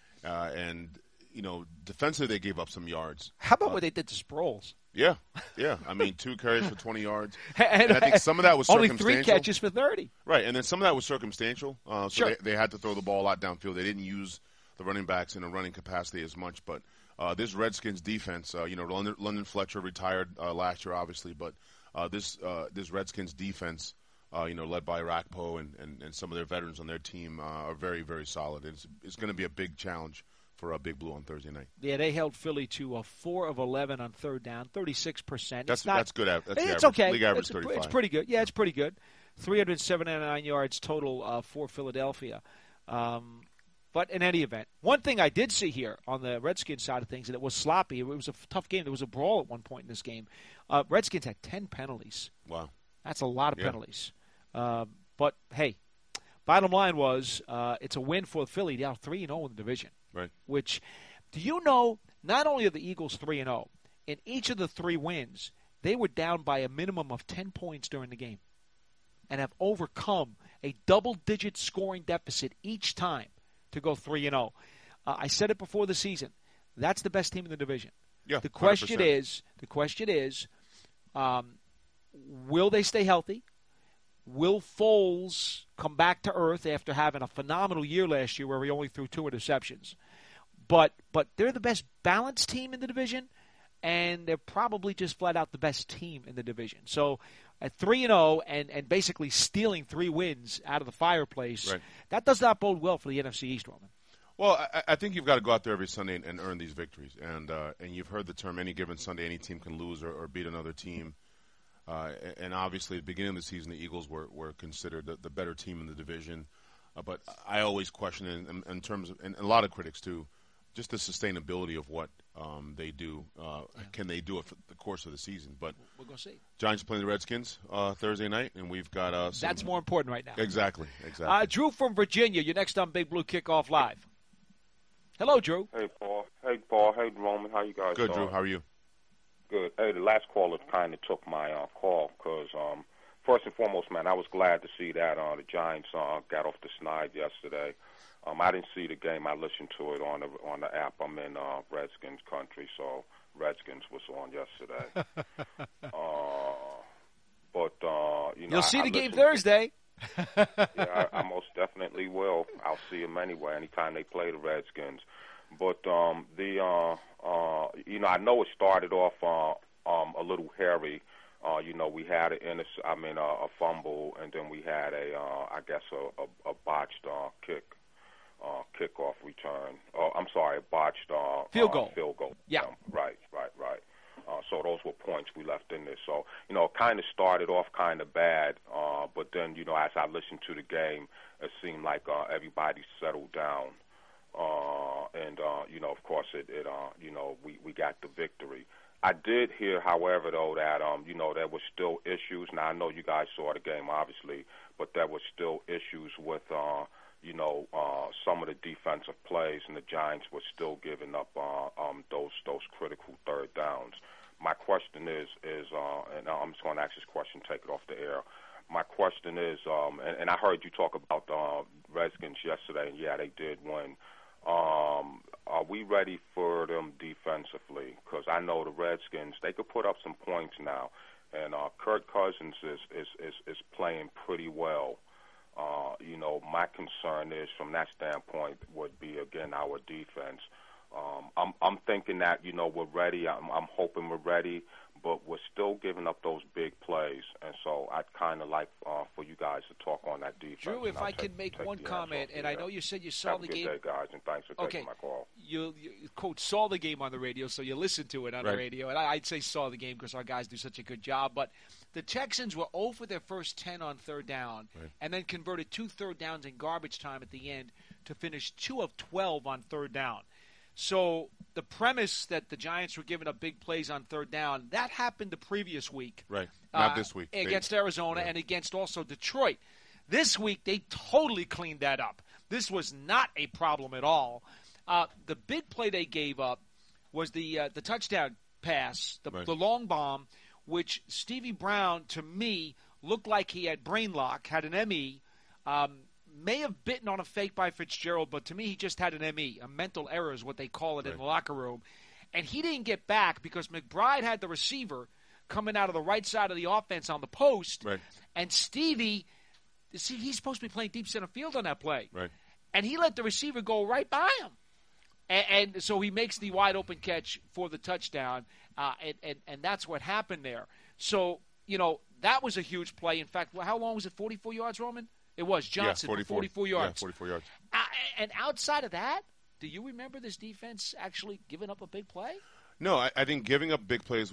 Defensively they gave up some yards. How about what they did to Sproles? Yeah. I mean, 2 carries for 20 yards. and I think some of that was only circumstantial. 3 catches for 30. Right, and then some of that was circumstantial. Sure. They had to throw the ball out downfield. They didn't use the running backs in a running capacity as much. But this Redskins defense, London Fletcher retired last year, obviously. But this Redskins defense, led by Rakpo and some of their veterans on their team, are very, very solid. It's going to be a big challenge for Big Blue on Thursday night. Yeah, they held Philly to 4 of 11 on third down, 36%. That's good. That's it's average. Okay. League average 35. It's pretty good. Yeah, it's pretty good. 379 yards total for Philadelphia. But in any event, one thing I did see here on the Redskins side of things, and it was sloppy. It was a tough game. There was a brawl at one point in this game. Redskins had 10 penalties. Wow. That's a lot of penalties. But, hey, bottom line was it's a win for Philly. They're 3-0 in the division. Right. Which, do you know, not only are the Eagles 3-0, in each of the 3 wins, they were down by a minimum of 10 points during the game and have overcome a double-digit scoring deficit each time to go 3-0. I said it before the season. That's the best team in the division. Yeah, the question 100%. is, will they stay healthy? Will Foles come back to earth after having a phenomenal year last year where he only threw 2 interceptions? But they're the best balanced team in the division, and they're probably just flat out the best team in the division. So at 3-0 and basically stealing 3 wins out of the fireplace, that does not bode well for the NFC East, Roman. Well, I think you've got to go out there every Sunday and earn these victories. And you've heard the term any given Sunday, any team can lose or beat another team. And obviously, at the beginning of the season, the Eagles were considered the better team in the division. But I always question it in terms of, and a lot of critics too, just the sustainability of what they do. Can they do it for the course of the season? But we're going to see. Giants playing the Redskins Thursday night, and we've got that's more important right now. Exactly. Drew from Virginia, you're next on Big Blue Kickoff Live. Hello, Drew. Hey, Paul. Hey, Roman. How you guys Good, doing? Drew. How are you? Good. Hey, the last caller kind of took my call because, first and foremost, man, I was glad to see that the Giants got off the snide yesterday. I didn't see the game. I listened to it on the app. I'm in Redskins country, so Redskins was on yesterday. You'll see the game Thursday. Yeah, I most definitely will. I'll see them anyway, anytime they play the Redskins. But I know it started off a little hairy. We had a fumble, and then we had a botched kickoff return. A botched field goal. Yeah. Right. So those were points we left in there. So, it kind of started off kind of bad, but then, as I listened to the game, it seemed like everybody settled down. Of course, we got the victory. I did hear, however, though, that, there were still issues. Now, I know you guys saw the game, obviously, but there were still issues with, some of the defensive plays, and the Giants were still giving up those critical third downs. My question is, and I'm just going to ask this question, take it off the air. My question is, and I heard you talk about the Redskins yesterday, and yeah, they did win. Are we ready for them defensively? Because I know the Redskins, they could put up some points now, and Kirk Cousins is playing pretty well. My concern is, from that standpoint, would be, again, our defense. I'm thinking that, we're ready. I'm hoping we're ready, but we're still giving up those big plays. And so I'd kind of like for you guys to talk on that defense. Drew, if I can make one comment, and I know you said you saw the game. Have a good day, guys, and thanks for taking my call. You quote, saw the game on the radio, so you listened to it on the radio. And I'd say saw the game because our guys do such a good job. But the Texans were 0 for their first 10 on third down, and then converted 2 third downs in garbage time at the end to finish 2 of 12 on third down. So the premise that the Giants were giving up big plays on third down, that happened the previous week. Right. Not this week. Against Arizona and against also Detroit. This week, they totally cleaned that up. This was not a problem at all. The big play they gave up was the touchdown pass, the long bomb, which Stevie Brown, to me, looked like he had brain lock, had an ME, may have bitten on a fake by Fitzgerald, but to me he just had an ME, a mental error is what they call it in the locker room. And he didn't get back because McBride had the receiver coming out of the right side of the offense on the post, and Stevie, he's supposed to be playing deep center field on that play. Right. And he let the receiver go right by him. And so he makes the wide-open catch for the touchdown, and that's what happened there. So, that was a huge play. In fact, how long was it, 44 yards, Roman? It was Johnson, 44 yards. Yeah, 44 yards. And outside of that, do you remember this defense actually giving up a big play? No, I think giving up big plays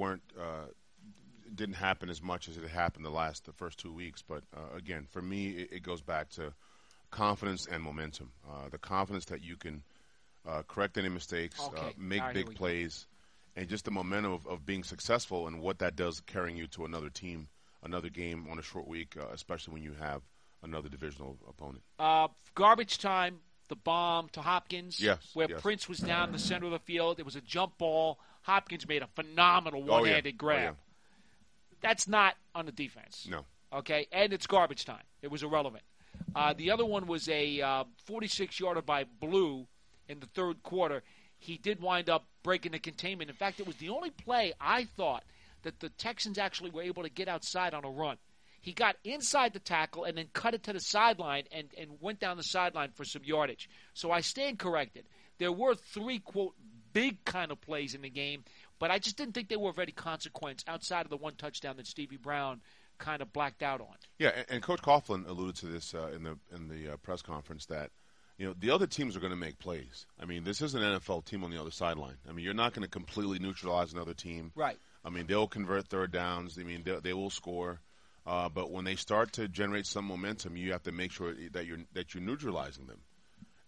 didn't happen as much as it happened the first 2 weeks. But, again, for me, it goes back to confidence and momentum. The confidence that you can correct any mistakes, make big plays, and just the momentum of being successful and what that does carrying you to another team, another game on a short week, especially when you have another divisional opponent. Garbage time, the bomb to Hopkins, where yes. Prince was down in the center of the field. It was a jump ball. Hopkins made a phenomenal one-handed grab. That's not on the defense. No. Okay, and it's garbage time. It was irrelevant. The other one was a 46-yarder by Blue in the third quarter. He did wind up breaking the containment. In fact, it was the only play I thought that the Texans actually were able to get outside on a run. He got inside the tackle and then cut it to the sideline and went down the sideline for some yardage. So I stand corrected. There were 3, quote, big kind of plays in the game, but I just didn't think they were of any consequence outside of the one touchdown that Stevie Brown kind of blacked out on. Yeah, and Coach Coughlin alluded to this in the press conference that, the other teams are going to make plays. I mean, this is an NFL team on the other sideline. I mean, you're not going to completely neutralize another team. Right. I mean, they'll convert third downs. I mean, they will score. But when they start to generate some momentum, you have to make sure that you're neutralizing them.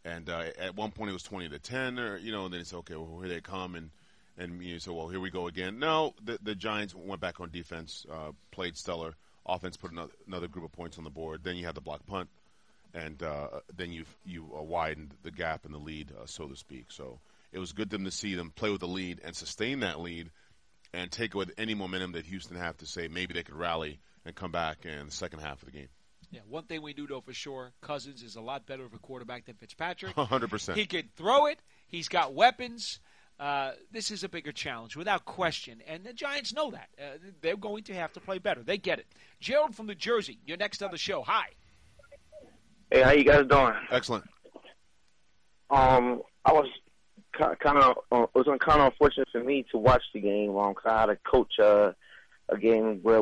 And at one point it was 20-10, or then it's okay. Well, here they come, and you say, well, here we go again. No, the Giants went back on defense, played stellar. Offense put another group of points on the board. Then you had the block punt, and then you widened the gap in the lead, so to speak. So it was good to see them play with the lead and sustain that lead, and take with any momentum that Houston have to say maybe they could rally and come back in the second half of the game. Yeah, one thing we do know for sure, Cousins is a lot better of a quarterback than Fitzpatrick. 100%. He could throw it. He's got weapons. This is a bigger challenge, without question. And the Giants know that. They're going to have to play better. They get it. Gerald from New Jersey, you're next on the show. Hi. Hey, how you guys doing? Excellent. I was kind of unfortunate for me to watch the game because I had to coach a game where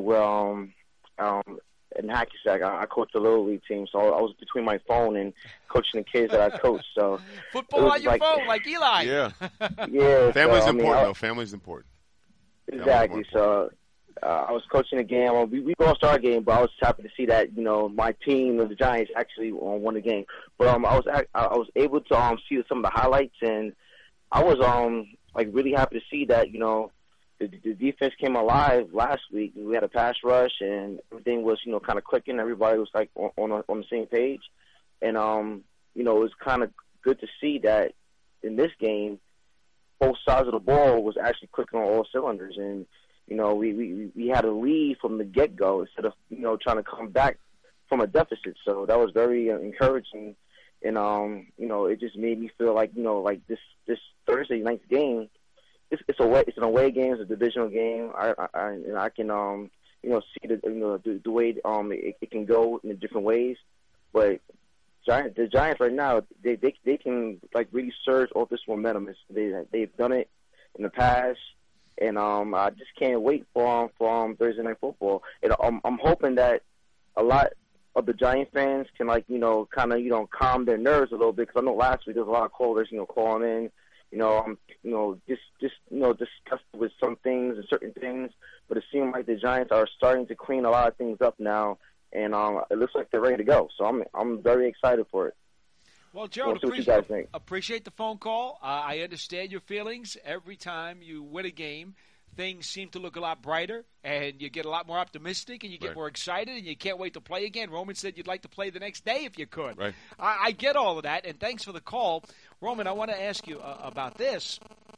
in Hackensack, I coached a little league team, so I was between my phone and coaching the kids that I coached. So football on your phone, like Eli. Yeah, yeah. Family's important, though. Family's important. Exactly. So I was coaching a game. We lost our game, but I was happy to see that my team, the Giants, actually won the game. But I was able to see some of the highlights, and I was really happy to see that the defense came alive last week. We had a pass rush, and everything was, kind of clicking. Everybody was like on the same page, and it was kind of good to see that in this game, both sides of the ball was actually clicking on all cylinders, and we had a lead from the get go instead of trying to come back from a deficit. So that was very encouraging, and it just made me feel like this Thursday night's game. It's an away game. It's a divisional game. I can see the way it can go in different ways. But the Giants right now, they can really surge off this momentum. They've done it in the past, and I just can't wait for Thursday Night Football. And I'm hoping that a lot of the Giant fans can calm their nerves a little bit, because I know last week there was a lot of callers calling in. Discussed with some things and certain things, but it seems like the Giants are starting to clean a lot of things up now, and it looks like they're ready to go. So I'm very excited for it. Well, Gerald, appreciate the phone call. I understand your feelings. Every time you win a game, things seem to look a lot brighter, and you get a lot more optimistic, and you get more excited, and you can't wait to play again. Roman said you'd like to play the next day if you could. Right. I get all of that, and thanks for the call. Roman, I want to ask you about this.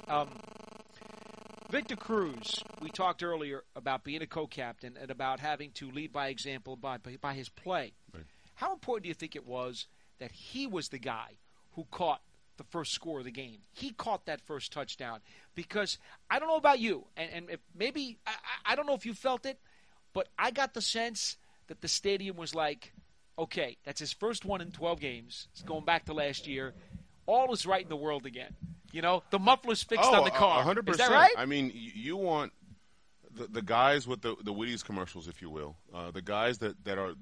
Victor Cruz, we talked earlier about being a co-captain and about having to lead by example by his play. Right. How important do you think it was that he was the guy who caught the first score of the game? He caught that first touchdown, because I don't know about you, and if maybe I don't know if you felt it, but I got the sense that the stadium was like, okay, that's his first one in 12 games. It's going back to last year. All is right in the world again. The muffler's fixed on the car. 100%. Is that right? I mean, you want the guys with the Wheaties commercials, if you will, the guys that are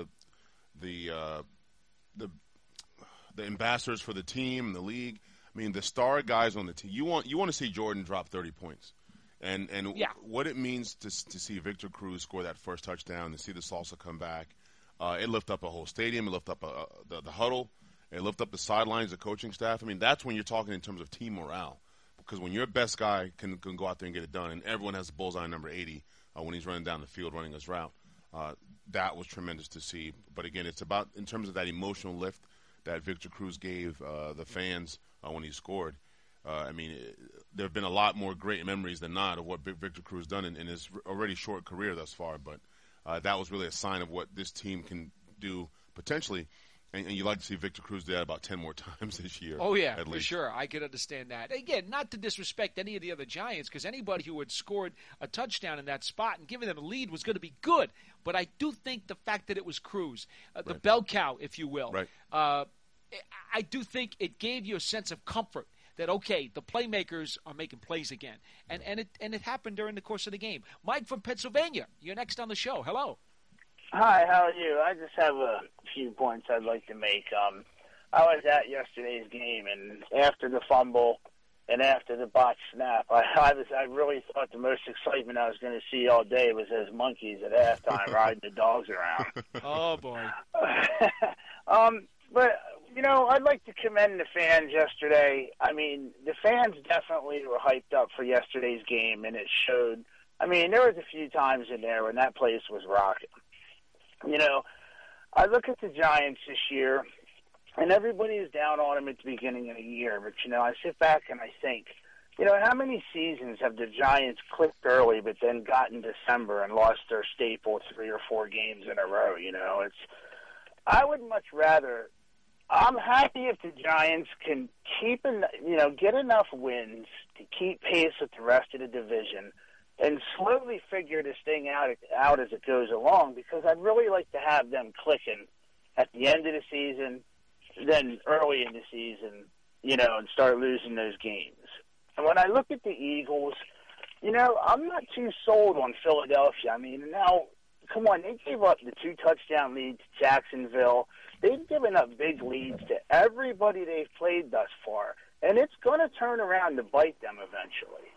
the ambassadors for the team and the league. I mean, the star guys on the team. You want to see Jordan drop 30 points, and what it means to see Victor Cruz score that first touchdown, to see the salsa come back. It lifted up a whole stadium. It lifted up the huddle. It lifted up the sidelines, the coaching staff. I mean, that's when you're talking in terms of team morale, because when your best guy can go out there and get it done, and everyone has the bullseye number 80 when he's running down the field running his route. That was tremendous to see. But again, it's about in terms of that emotional lift that Victor Cruz gave the fans when he scored. I mean, there have been a lot more great memories than not of what Victor Cruz done in his already short career thus far. But that was really a sign of what this team can do potentially. And you'd like to see Victor Cruz do that about 10 more times this year. Oh, yeah, at for least. sure. I could understand that. Again, not to disrespect any of the other Giants, because anybody who had scored a touchdown in that spot and giving them a lead was going to be good. But I do think the fact that it was Cruz, the bell cow, if you will, I do think it gave you a sense of comfort that, okay, the playmakers are making plays again. And it happened during the course of the game. Mike from Pennsylvania, you're next on the show. Hello. Hi, how are you? I just have a few points I'd like to make. I was at yesterday's game, and after the fumble and after the botched snap, I really thought the most excitement I was going to see all day was those monkeys at halftime riding the dogs around. Oh, boy. But I'd like to commend the fans yesterday. I mean, the fans definitely were hyped up for yesterday's game, and it showed. I mean, there was a few times in there when that place was rocking. I look at the Giants this year, and everybody is down on them at the beginning of the year. But, I sit back and I think, how many seasons have the Giants clicked early but then got in December and lost their staple 3 or 4 games in a row? I would much rather. I'm happy if the Giants can get enough wins to keep pace with the rest of the division and slowly figure this thing out as it goes along, because I'd really like to have them clicking at the end of the season, then early in the season, and start losing those games. And when I look at the Eagles, I'm not too sold on Philadelphia. I mean, now, come on, they gave up the 2 touchdown lead to Jacksonville. They've given up big leads to everybody they've played thus far, and it's going to turn around to bite them eventually.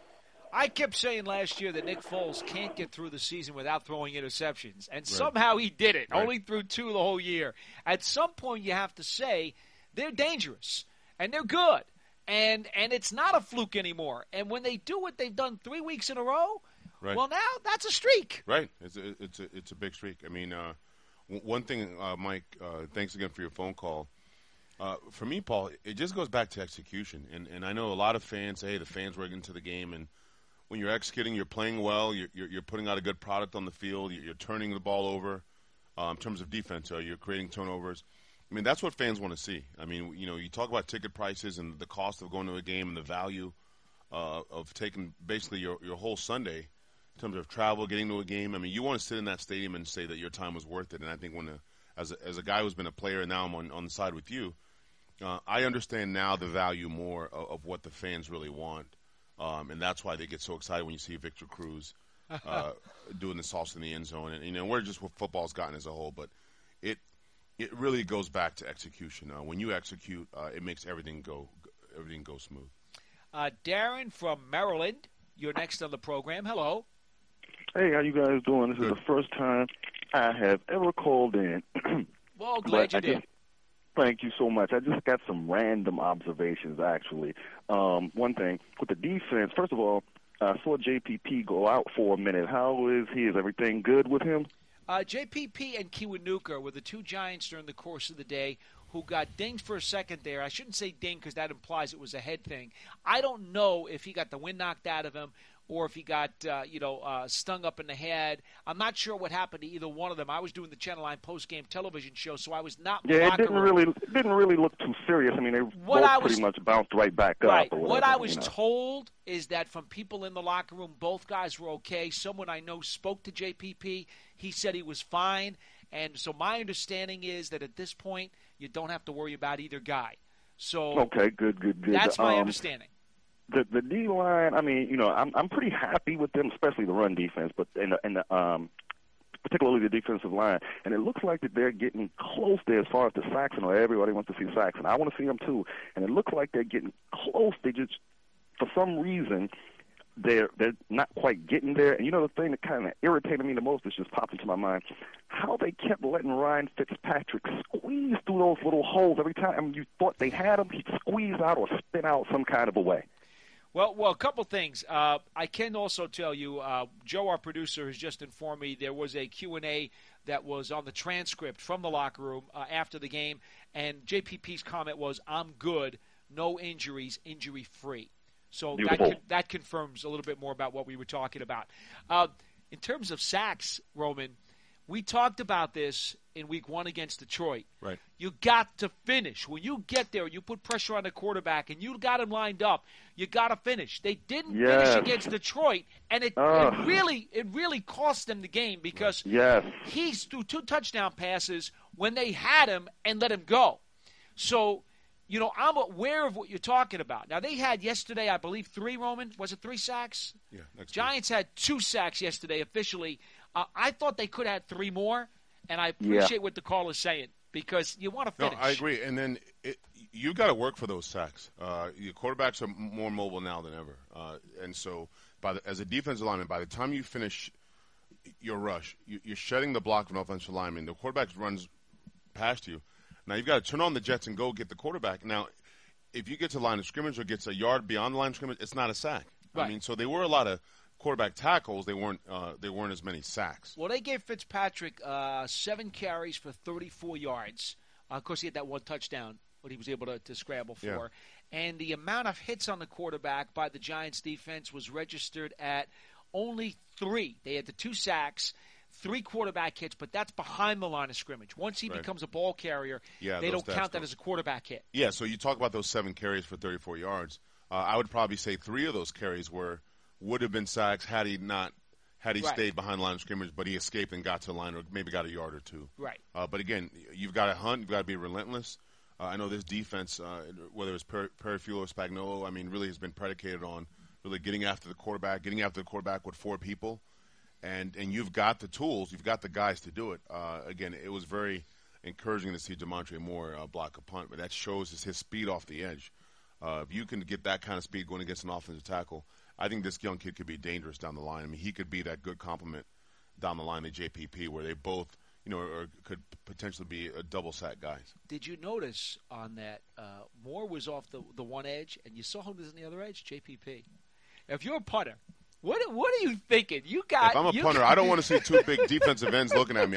I kept saying last year that Nick Foles can't get through the season without throwing interceptions, and somehow he did it, only threw 2 the whole year. At some point, you have to say they're dangerous, and they're good, and it's not a fluke anymore. And when they do what they've done 3 weeks in a row, well, now that's a streak. Right. It's a big streak. I mean, one thing, Mike, thanks again for your phone call. For me, Paul, it just goes back to execution. And I know a lot of fans say, hey, the fans were into the game, and when you're executing, you're playing well, you're putting out a good product on the field, you're turning the ball over in terms of defense, you're creating turnovers. I mean, that's what fans want to see. I mean, you talk about ticket prices and the cost of going to a game and the value of taking basically your whole Sunday in terms of travel, getting to a game. I mean, you want to sit in that stadium and say that your time was worth it. And I think as a guy who's been a player and now I'm on the side with you, I understand now the value more of what the fans really want. And that's why they get so excited when you see Victor Cruz doing the sauce in the end zone. And we're just what football's gotten as a whole. But it really goes back to execution. When you execute, it makes everything go smooth. Darren from Maryland, you're next on the program. Hello. Hey, how you guys doing? This is the first time I have ever called in. Well, glad you did. Thank you so much. I just got some random observations, actually. One thing, with the defense, first of all, I saw JPP go out for a minute. How is he? Is everything good with him? JPP and Kiwanuka were the 2 Giants during the course of the day who got dinged for a second there. I shouldn't say dinged because that implies it was a head thing. I don't know if he got the wind knocked out of him or if he got, stung up in the head. I'm not sure what happened to either one of them. I was doing the Channel 9 post-game television show, so I was not in the locker room. It didn't really look too serious. I mean, they both pretty much bounced right back up. Or whatever, what I was told is that from people in the locker room, both guys were okay. Someone I know spoke to JPP. He said he was fine. And so my understanding is that at this point, you don't have to worry about either guy. So okay, good. That's my understanding. The D line, I mean, I'm pretty happy with them, especially the run defense, but particularly the defensive line. And it looks like that they're getting close there as far as the sacks. Everybody wants to see sacks, and I want to see them too. And it looks like they're getting close. They just, for some reason, they're not quite getting there. And the thing that kind of irritated me the most, is just popped into my mind, how they kept letting Ryan Fitzpatrick squeeze through those little holes every time. I mean, you thought they had him, he'd squeeze out or spin out some kind of a way. Well, a couple things. I can also tell you, Joe, our producer, has just informed me there was a Q&A that was on the transcript from the locker room after the game, and JPP's comment was, "I'm good, no injuries, injury-free." So that confirms a little bit more about what we were talking about. In terms of sacks, Roman, we talked about this in Week 1 against Detroit. Right. You got to finish. When you get there, you put pressure on the quarterback, and you got him lined up. You got to finish. They didn't finish against Detroit, and it really cost them the game because he threw 2 touchdown passes when they had him and let him go. So, I'm aware of what you're talking about. Now, they had yesterday, I believe, 3, Roman. Was it 3 sacks? Yeah. Giants had 2 sacks yesterday officially. I thought they could have had 3 more, and I appreciate what the call is saying because you want to finish. No, I agree. And then you got to work for those sacks. Your quarterbacks are more mobile now than ever. And so as a defensive lineman, by the time you finish your rush, you're shutting the block of an offensive lineman. The quarterback runs past you. Now you've got to turn on the jets and go get the quarterback. Now, if you get to the line of scrimmage or gets a yard beyond the line of scrimmage, it's not a sack. Right. I mean, so they were a lot of quarterback tackles. They weren't as many sacks. Well, they gave Fitzpatrick 7 carries for 34 yards. Of course, he had that one touchdown, what he was able to scramble for. Yeah. And the amount of hits on the quarterback by the Giants defense was registered at only 3. They had the 2 sacks, 3 quarterback hits, but that's behind the line of scrimmage. Once he becomes a ball carrier, they don't count that as a quarterback hit. Yeah, so you talk about those 7 carries for 34 yards. I would probably say 3 of those carries would have been sacks had he stayed behind the line of scrimmage, but he escaped and got to the line or maybe got a yard or 2. Right. But again, you've got to hunt. You've got to be relentless. I know this defense, whether it's Perifulo or Spagnuolo, I mean, really has been predicated on really getting after the quarterback with 4 people. And you've got the tools. You've got the guys to do it. Again, it was very encouraging to see Demontre Moore block a punt, but that shows his speed off the edge. If you can get that kind of speed going against an offensive tackle, I think this young kid could be dangerous down the line. I mean, he could be that good complement down the line to JPP where they both, or could potentially be a double-sack guys. Did you notice on that Moore was off the one edge, and you saw who was on the other edge? JPP. If you're a punter, what are you thinking? If I'm a punter, I don't want to see 2 big defensive ends looking at me.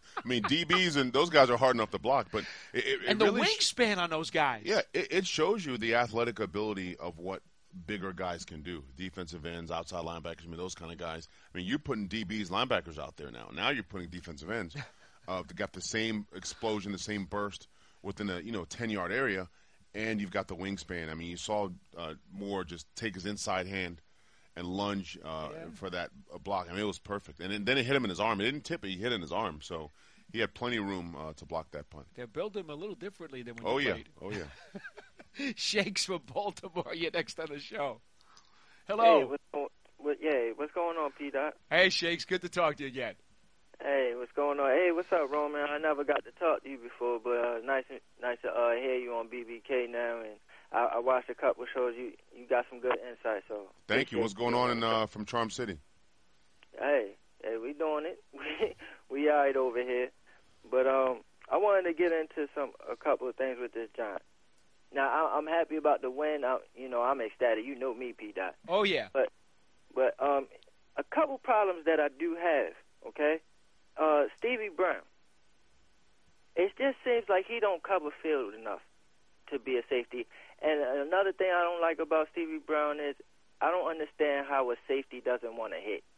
DBs and those guys are hard enough to block, but the really wingspan on those guys. Yeah, it shows you the athletic ability of what bigger guys can do. Defensive ends, outside linebackers, those kind of guys. You're putting DBs, linebackers out there now. Now you're putting defensive ends. They got the same explosion, the same burst within a 10-yard area, and you've got the wingspan. You saw Moore just take his inside hand and lunge for that block. It was perfect. And then it hit him in his arm. It didn't tip it. He hit in his arm. So he had plenty of room to block that punt. They're building him a little differently than when you played. Oh, yeah. Shakes from Baltimore. You're next on the show. Hello. Hey, what's going on, P-Dot? Hey, Shakes. Good to talk to you again. Hey, what's going on? Hey, what's up, Roman? I never got to talk to you before, but nice to hear you on BBK now, and I watched a couple of shows. You got some good insight, so thank you. What's going on from Charm City? Hey, we doing it. we all right over here, but I wanted to get into a couple of things with this Giants. Now I'm happy about the win. I'm ecstatic. You know me, P-Dot. Oh yeah. But a couple problems that I do have. Okay, Stevie Brown. It just seems like he don't cover field enough to be a safety. And another thing I don't like about Stevie Brown is I don't understand how a safety doesn't want to hit.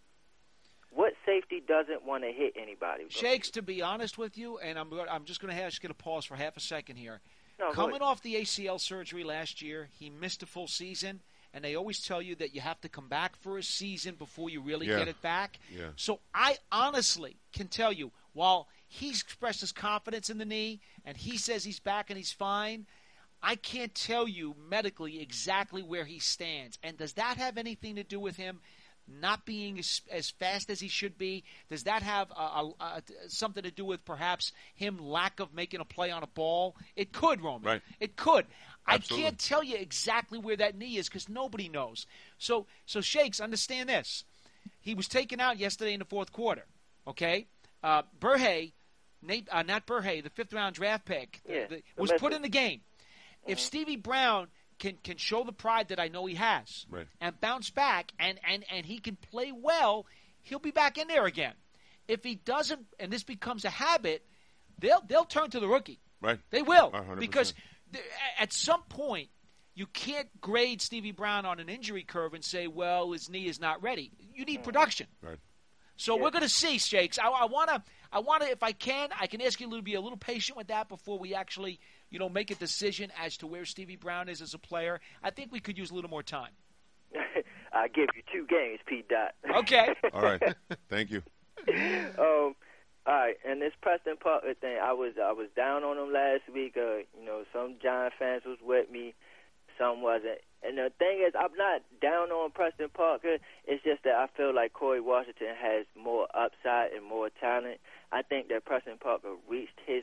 What safety doesn't want to hit anybody? Shakes, to be honest with you, and I'm just going to ask you to pause for half a second here. No, coming off the ACL surgery last year, he missed a full season, and they always tell you that you have to come back for a season before you really get it back. Yeah. So I honestly can tell you, while he's expressed his confidence in the knee, and he says he's back and he's fine, I can't tell you medically exactly where he stands. And does that have anything to do with him not being as fast as he should be? Does that have something to do with perhaps him lack of making a play on a ball? It could, Roman. Right. It could. Absolutely. I can't tell you exactly where that knee is because nobody knows. So Shakes, understand this. He was taken out yesterday in the fourth quarter, okay? Burhay, not Burhay, the fifth-round draft pick, was put in the game. If Stevie Brown can show the pride that I know he has and bounce back and he can play well, he'll be back in there again. If he doesn't, and this becomes a habit, they'll turn to the rookie. Right. They will. 100%. Because at some point, you can't grade Stevie Brown on an injury curve and say, well, his knee is not ready. You need production. Right. So we're going to see, Shakes. I want to, if I can ask you to be a little patient with that before we actually, make a decision as to where Stevie Brown is as a player. I think we could use a little more time. I'll give you 2 games, P-Dot. Okay. All right. Thank you. All right, and this Preston Parker thing, I was down on him last week. Some Giant fans was with me, some wasn't. And the thing is, I'm not down on Preston Parker. It's just that I feel like Corey Washington has more upside and more talent. I think that Preston Parker reached his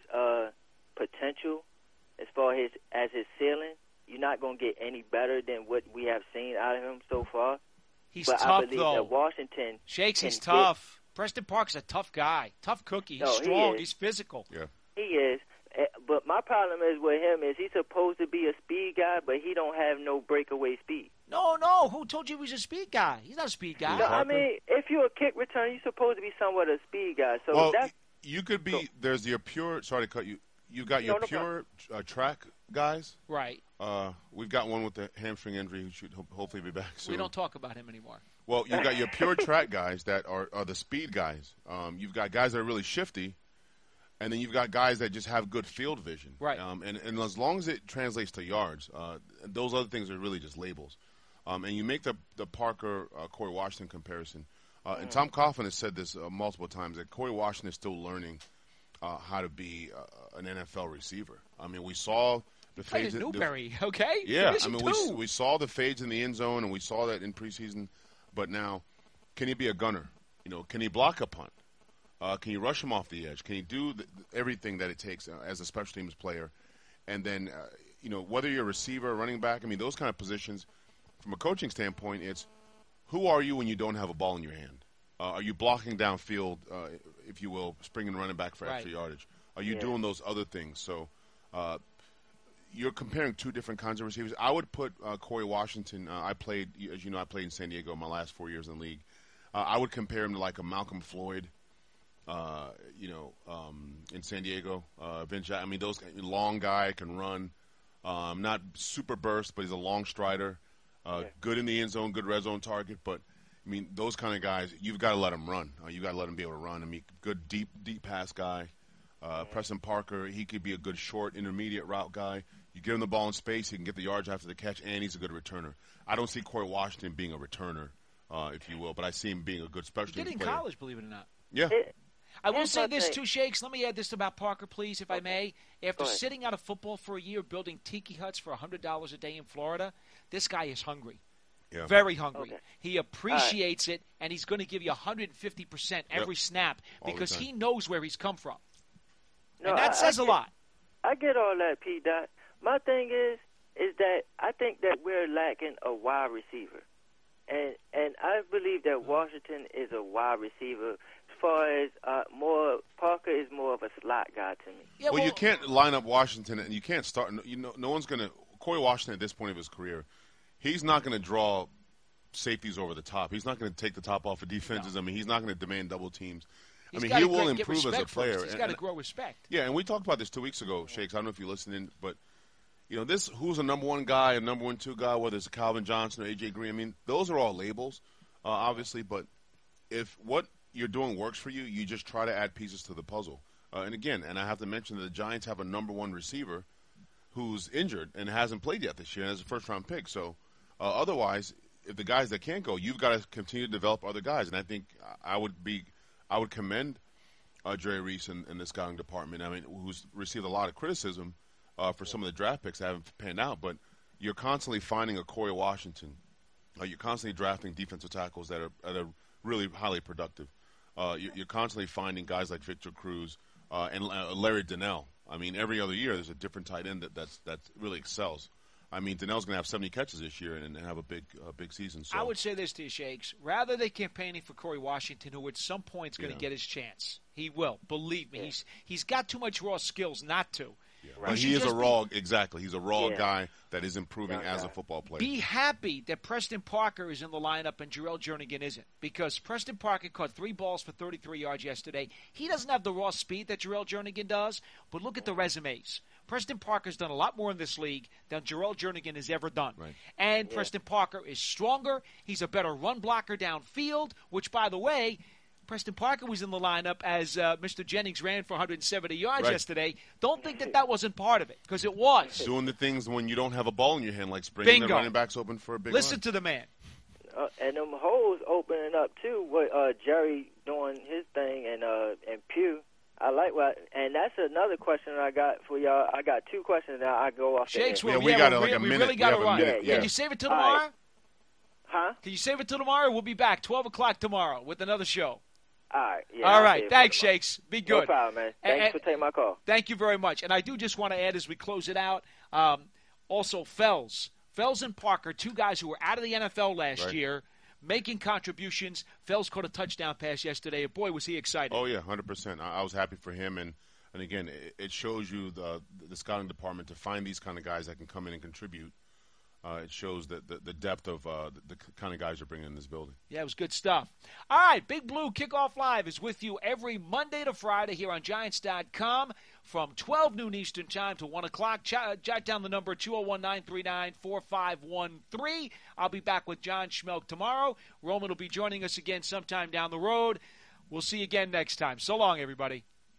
potential as far as his ceiling. You're not going to get any better than what we have seen out of him so far. He's but tough, I believe though. That Washington Shakes, he's tough. Preston Preston Parker's a tough guy. Tough cookie. He's strong. He's physical. Yeah. He is. But my problem is with him is he's supposed to be a speed guy, but he don't have no breakaway speed. No. Who told you he was a speed guy? He's not a speed guy. No, I mean, if you're a kick returner, you're supposed to be somewhat a speed guy. So well, that's you could be. There's your pure. Sorry to cut you. You got your pure track guys. Right. We've got one with the hamstring injury who should hopefully be back soon. We don't talk about him anymore. Well, you got your pure track guys that are the speed guys. You've got guys that are really shifty, and then you've got guys that just have good field vision. Right. And as long as it translates to yards, those other things are really just labels. And you make the Parker Corey Washington comparison. And Tom Coughlin has said this multiple times that Corey Washington is still learning how to be an NFL receiver. I mean, we saw the fades at Newberry, okay? Yeah, I mean, we saw the fades in the end zone, and we saw that in preseason. But now, can he be a gunner? Can he block a punt? Can you rush him off the edge? Can he do everything that it takes as a special teams player? And then, whether you're a receiver, running back, I mean, those kind of positions, from a coaching standpoint, it's who are you when you don't have a ball in your hand? Are you blocking downfield, if you will, springing running back for extra yardage? Are you doing those other things? So you're comparing two different kinds of receivers. I would put Corey Washington. I played, as you know, I played in San Diego my last 4 years in the league. I would compare him to like a Malcolm Floyd, in San Diego. Vince, I mean, those long guy can run, not super burst, but he's a long strider. Good in the end zone, good red zone target. But I mean, those kind of guys, you've got to let them run. You've got to let them be able to run. I mean, good deep pass guy. Preston Parker, he could be a good short, intermediate route guy. You give him the ball in space, he can get the yards after the catch, and he's a good returner. I don't see Corey Washington being a returner, if you will, but I see him being a good special teams player. He did in college, believe it or not. Yeah. I will say this too, Shakes. Let me add this about Parker, please, if I may. After sitting out of football for a year, building tiki huts for $100 a day in Florida, this guy is hungry. Yeah. Very hungry. Okay. He appreciates it, and he's going to give you 150% every snap because he knows where he's come from. No, and that says a lot. I get all that, P. Dot. My thing is that I think that we're lacking a wide receiver. And I believe that Washington is a wide receiver. As far as Parker is more of a slot guy to me. Yeah, well, you can't line up Washington, and you can't start. No one's going to – Corey Washington at this point of his career, he's not going to draw safeties over the top. He's not going to take the top off of defenses. No. I mean, he's not going to demand double teams. He's he will improve as a player. He's got to grow respect. Yeah, and we talked about this 2 weeks ago, Shakes. I don't know if you're listening, but this who's a number one guy, a number 1, 2 guy, whether it's Calvin Johnson or A.J. Green. I mean, those are all labels, obviously. But if what you're doing works for you, you just try to add pieces to the puzzle. And again, I have to mention that the Giants have a number 1 receiver who's injured and hasn't played yet this year and is a first-round pick. So otherwise, if the guys that can't go, you've got to continue to develop other guys. And I think I would commend Dre Reese in the scouting department. I mean, who's received a lot of criticism for some of the draft picks that haven't panned out. But you're constantly finding a Corey Washington. You're constantly drafting defensive tackles that are really highly productive. You're constantly finding guys like Victor Cruz and Larry Donnell. I mean, every other year there's a different tight end that really excels. I mean, Donnell's going to have 70 catches this year and have a big season. So I would say this to you, Shakes. Rather than campaigning for Corey Washington, who at some point is going to get his chance. He will. Believe me. Yeah. He's got too much raw skills not to. Yeah. Right. He is a raw – exactly. He's a raw guy that is improving as a football player. Be happy that Preston Parker is in the lineup and Jarrell Jernigan isn't, because Preston Parker caught 3 balls for 33 yards yesterday. He doesn't have the raw speed that Jarrell Jernigan does, but look at the resumes. Preston Parker's done a lot more in this league than Jarrell Jernigan has ever done. Right. And Preston Parker is stronger. He's a better run blocker downfield, which, by the way – Preston Parker was in the lineup as Mr. Jennings ran for 170 yards yesterday. Don't think that wasn't part of it, because it was. Doing the things when you don't have a ball in your hand, like springing the running backs open for a big Listen to the man. And them holes opening up, too, with Jerry doing his thing and Pugh. I like what, and that's another question I got for y'all. I got 2 questions now. I go off. Shakes, we got like a minute. We really got to run. Yeah. Can you save it till tomorrow? Right. Huh? Can you save it till tomorrow? We'll be back 12 o'clock tomorrow with another show. All right. Yeah, all right. Thanks, Shakes. Be good. No problem, man. Thanks for taking my call. Thank you very much. And I do just want to add as we close it out, also Fells and Parker, 2 guys who were out of the NFL last year, making contributions. Fells caught a touchdown pass yesterday. Boy, was he excited. Oh, yeah, 100%. I was happy for him. And And again, it shows you the scouting department to find these kind of guys that can come in and contribute. It shows that the depth of the kind of guys you're bringing in this building. Yeah, it was good stuff. All right, Big Blue Kickoff Live is with you every Monday to Friday here on Giants.com from 12 noon Eastern Time to 1 o'clock. Jot down the number 201-939-4513. I'll be back with John Schmelk tomorrow. Roman will be joining us again sometime down the road. We'll see you again next time. So long, everybody.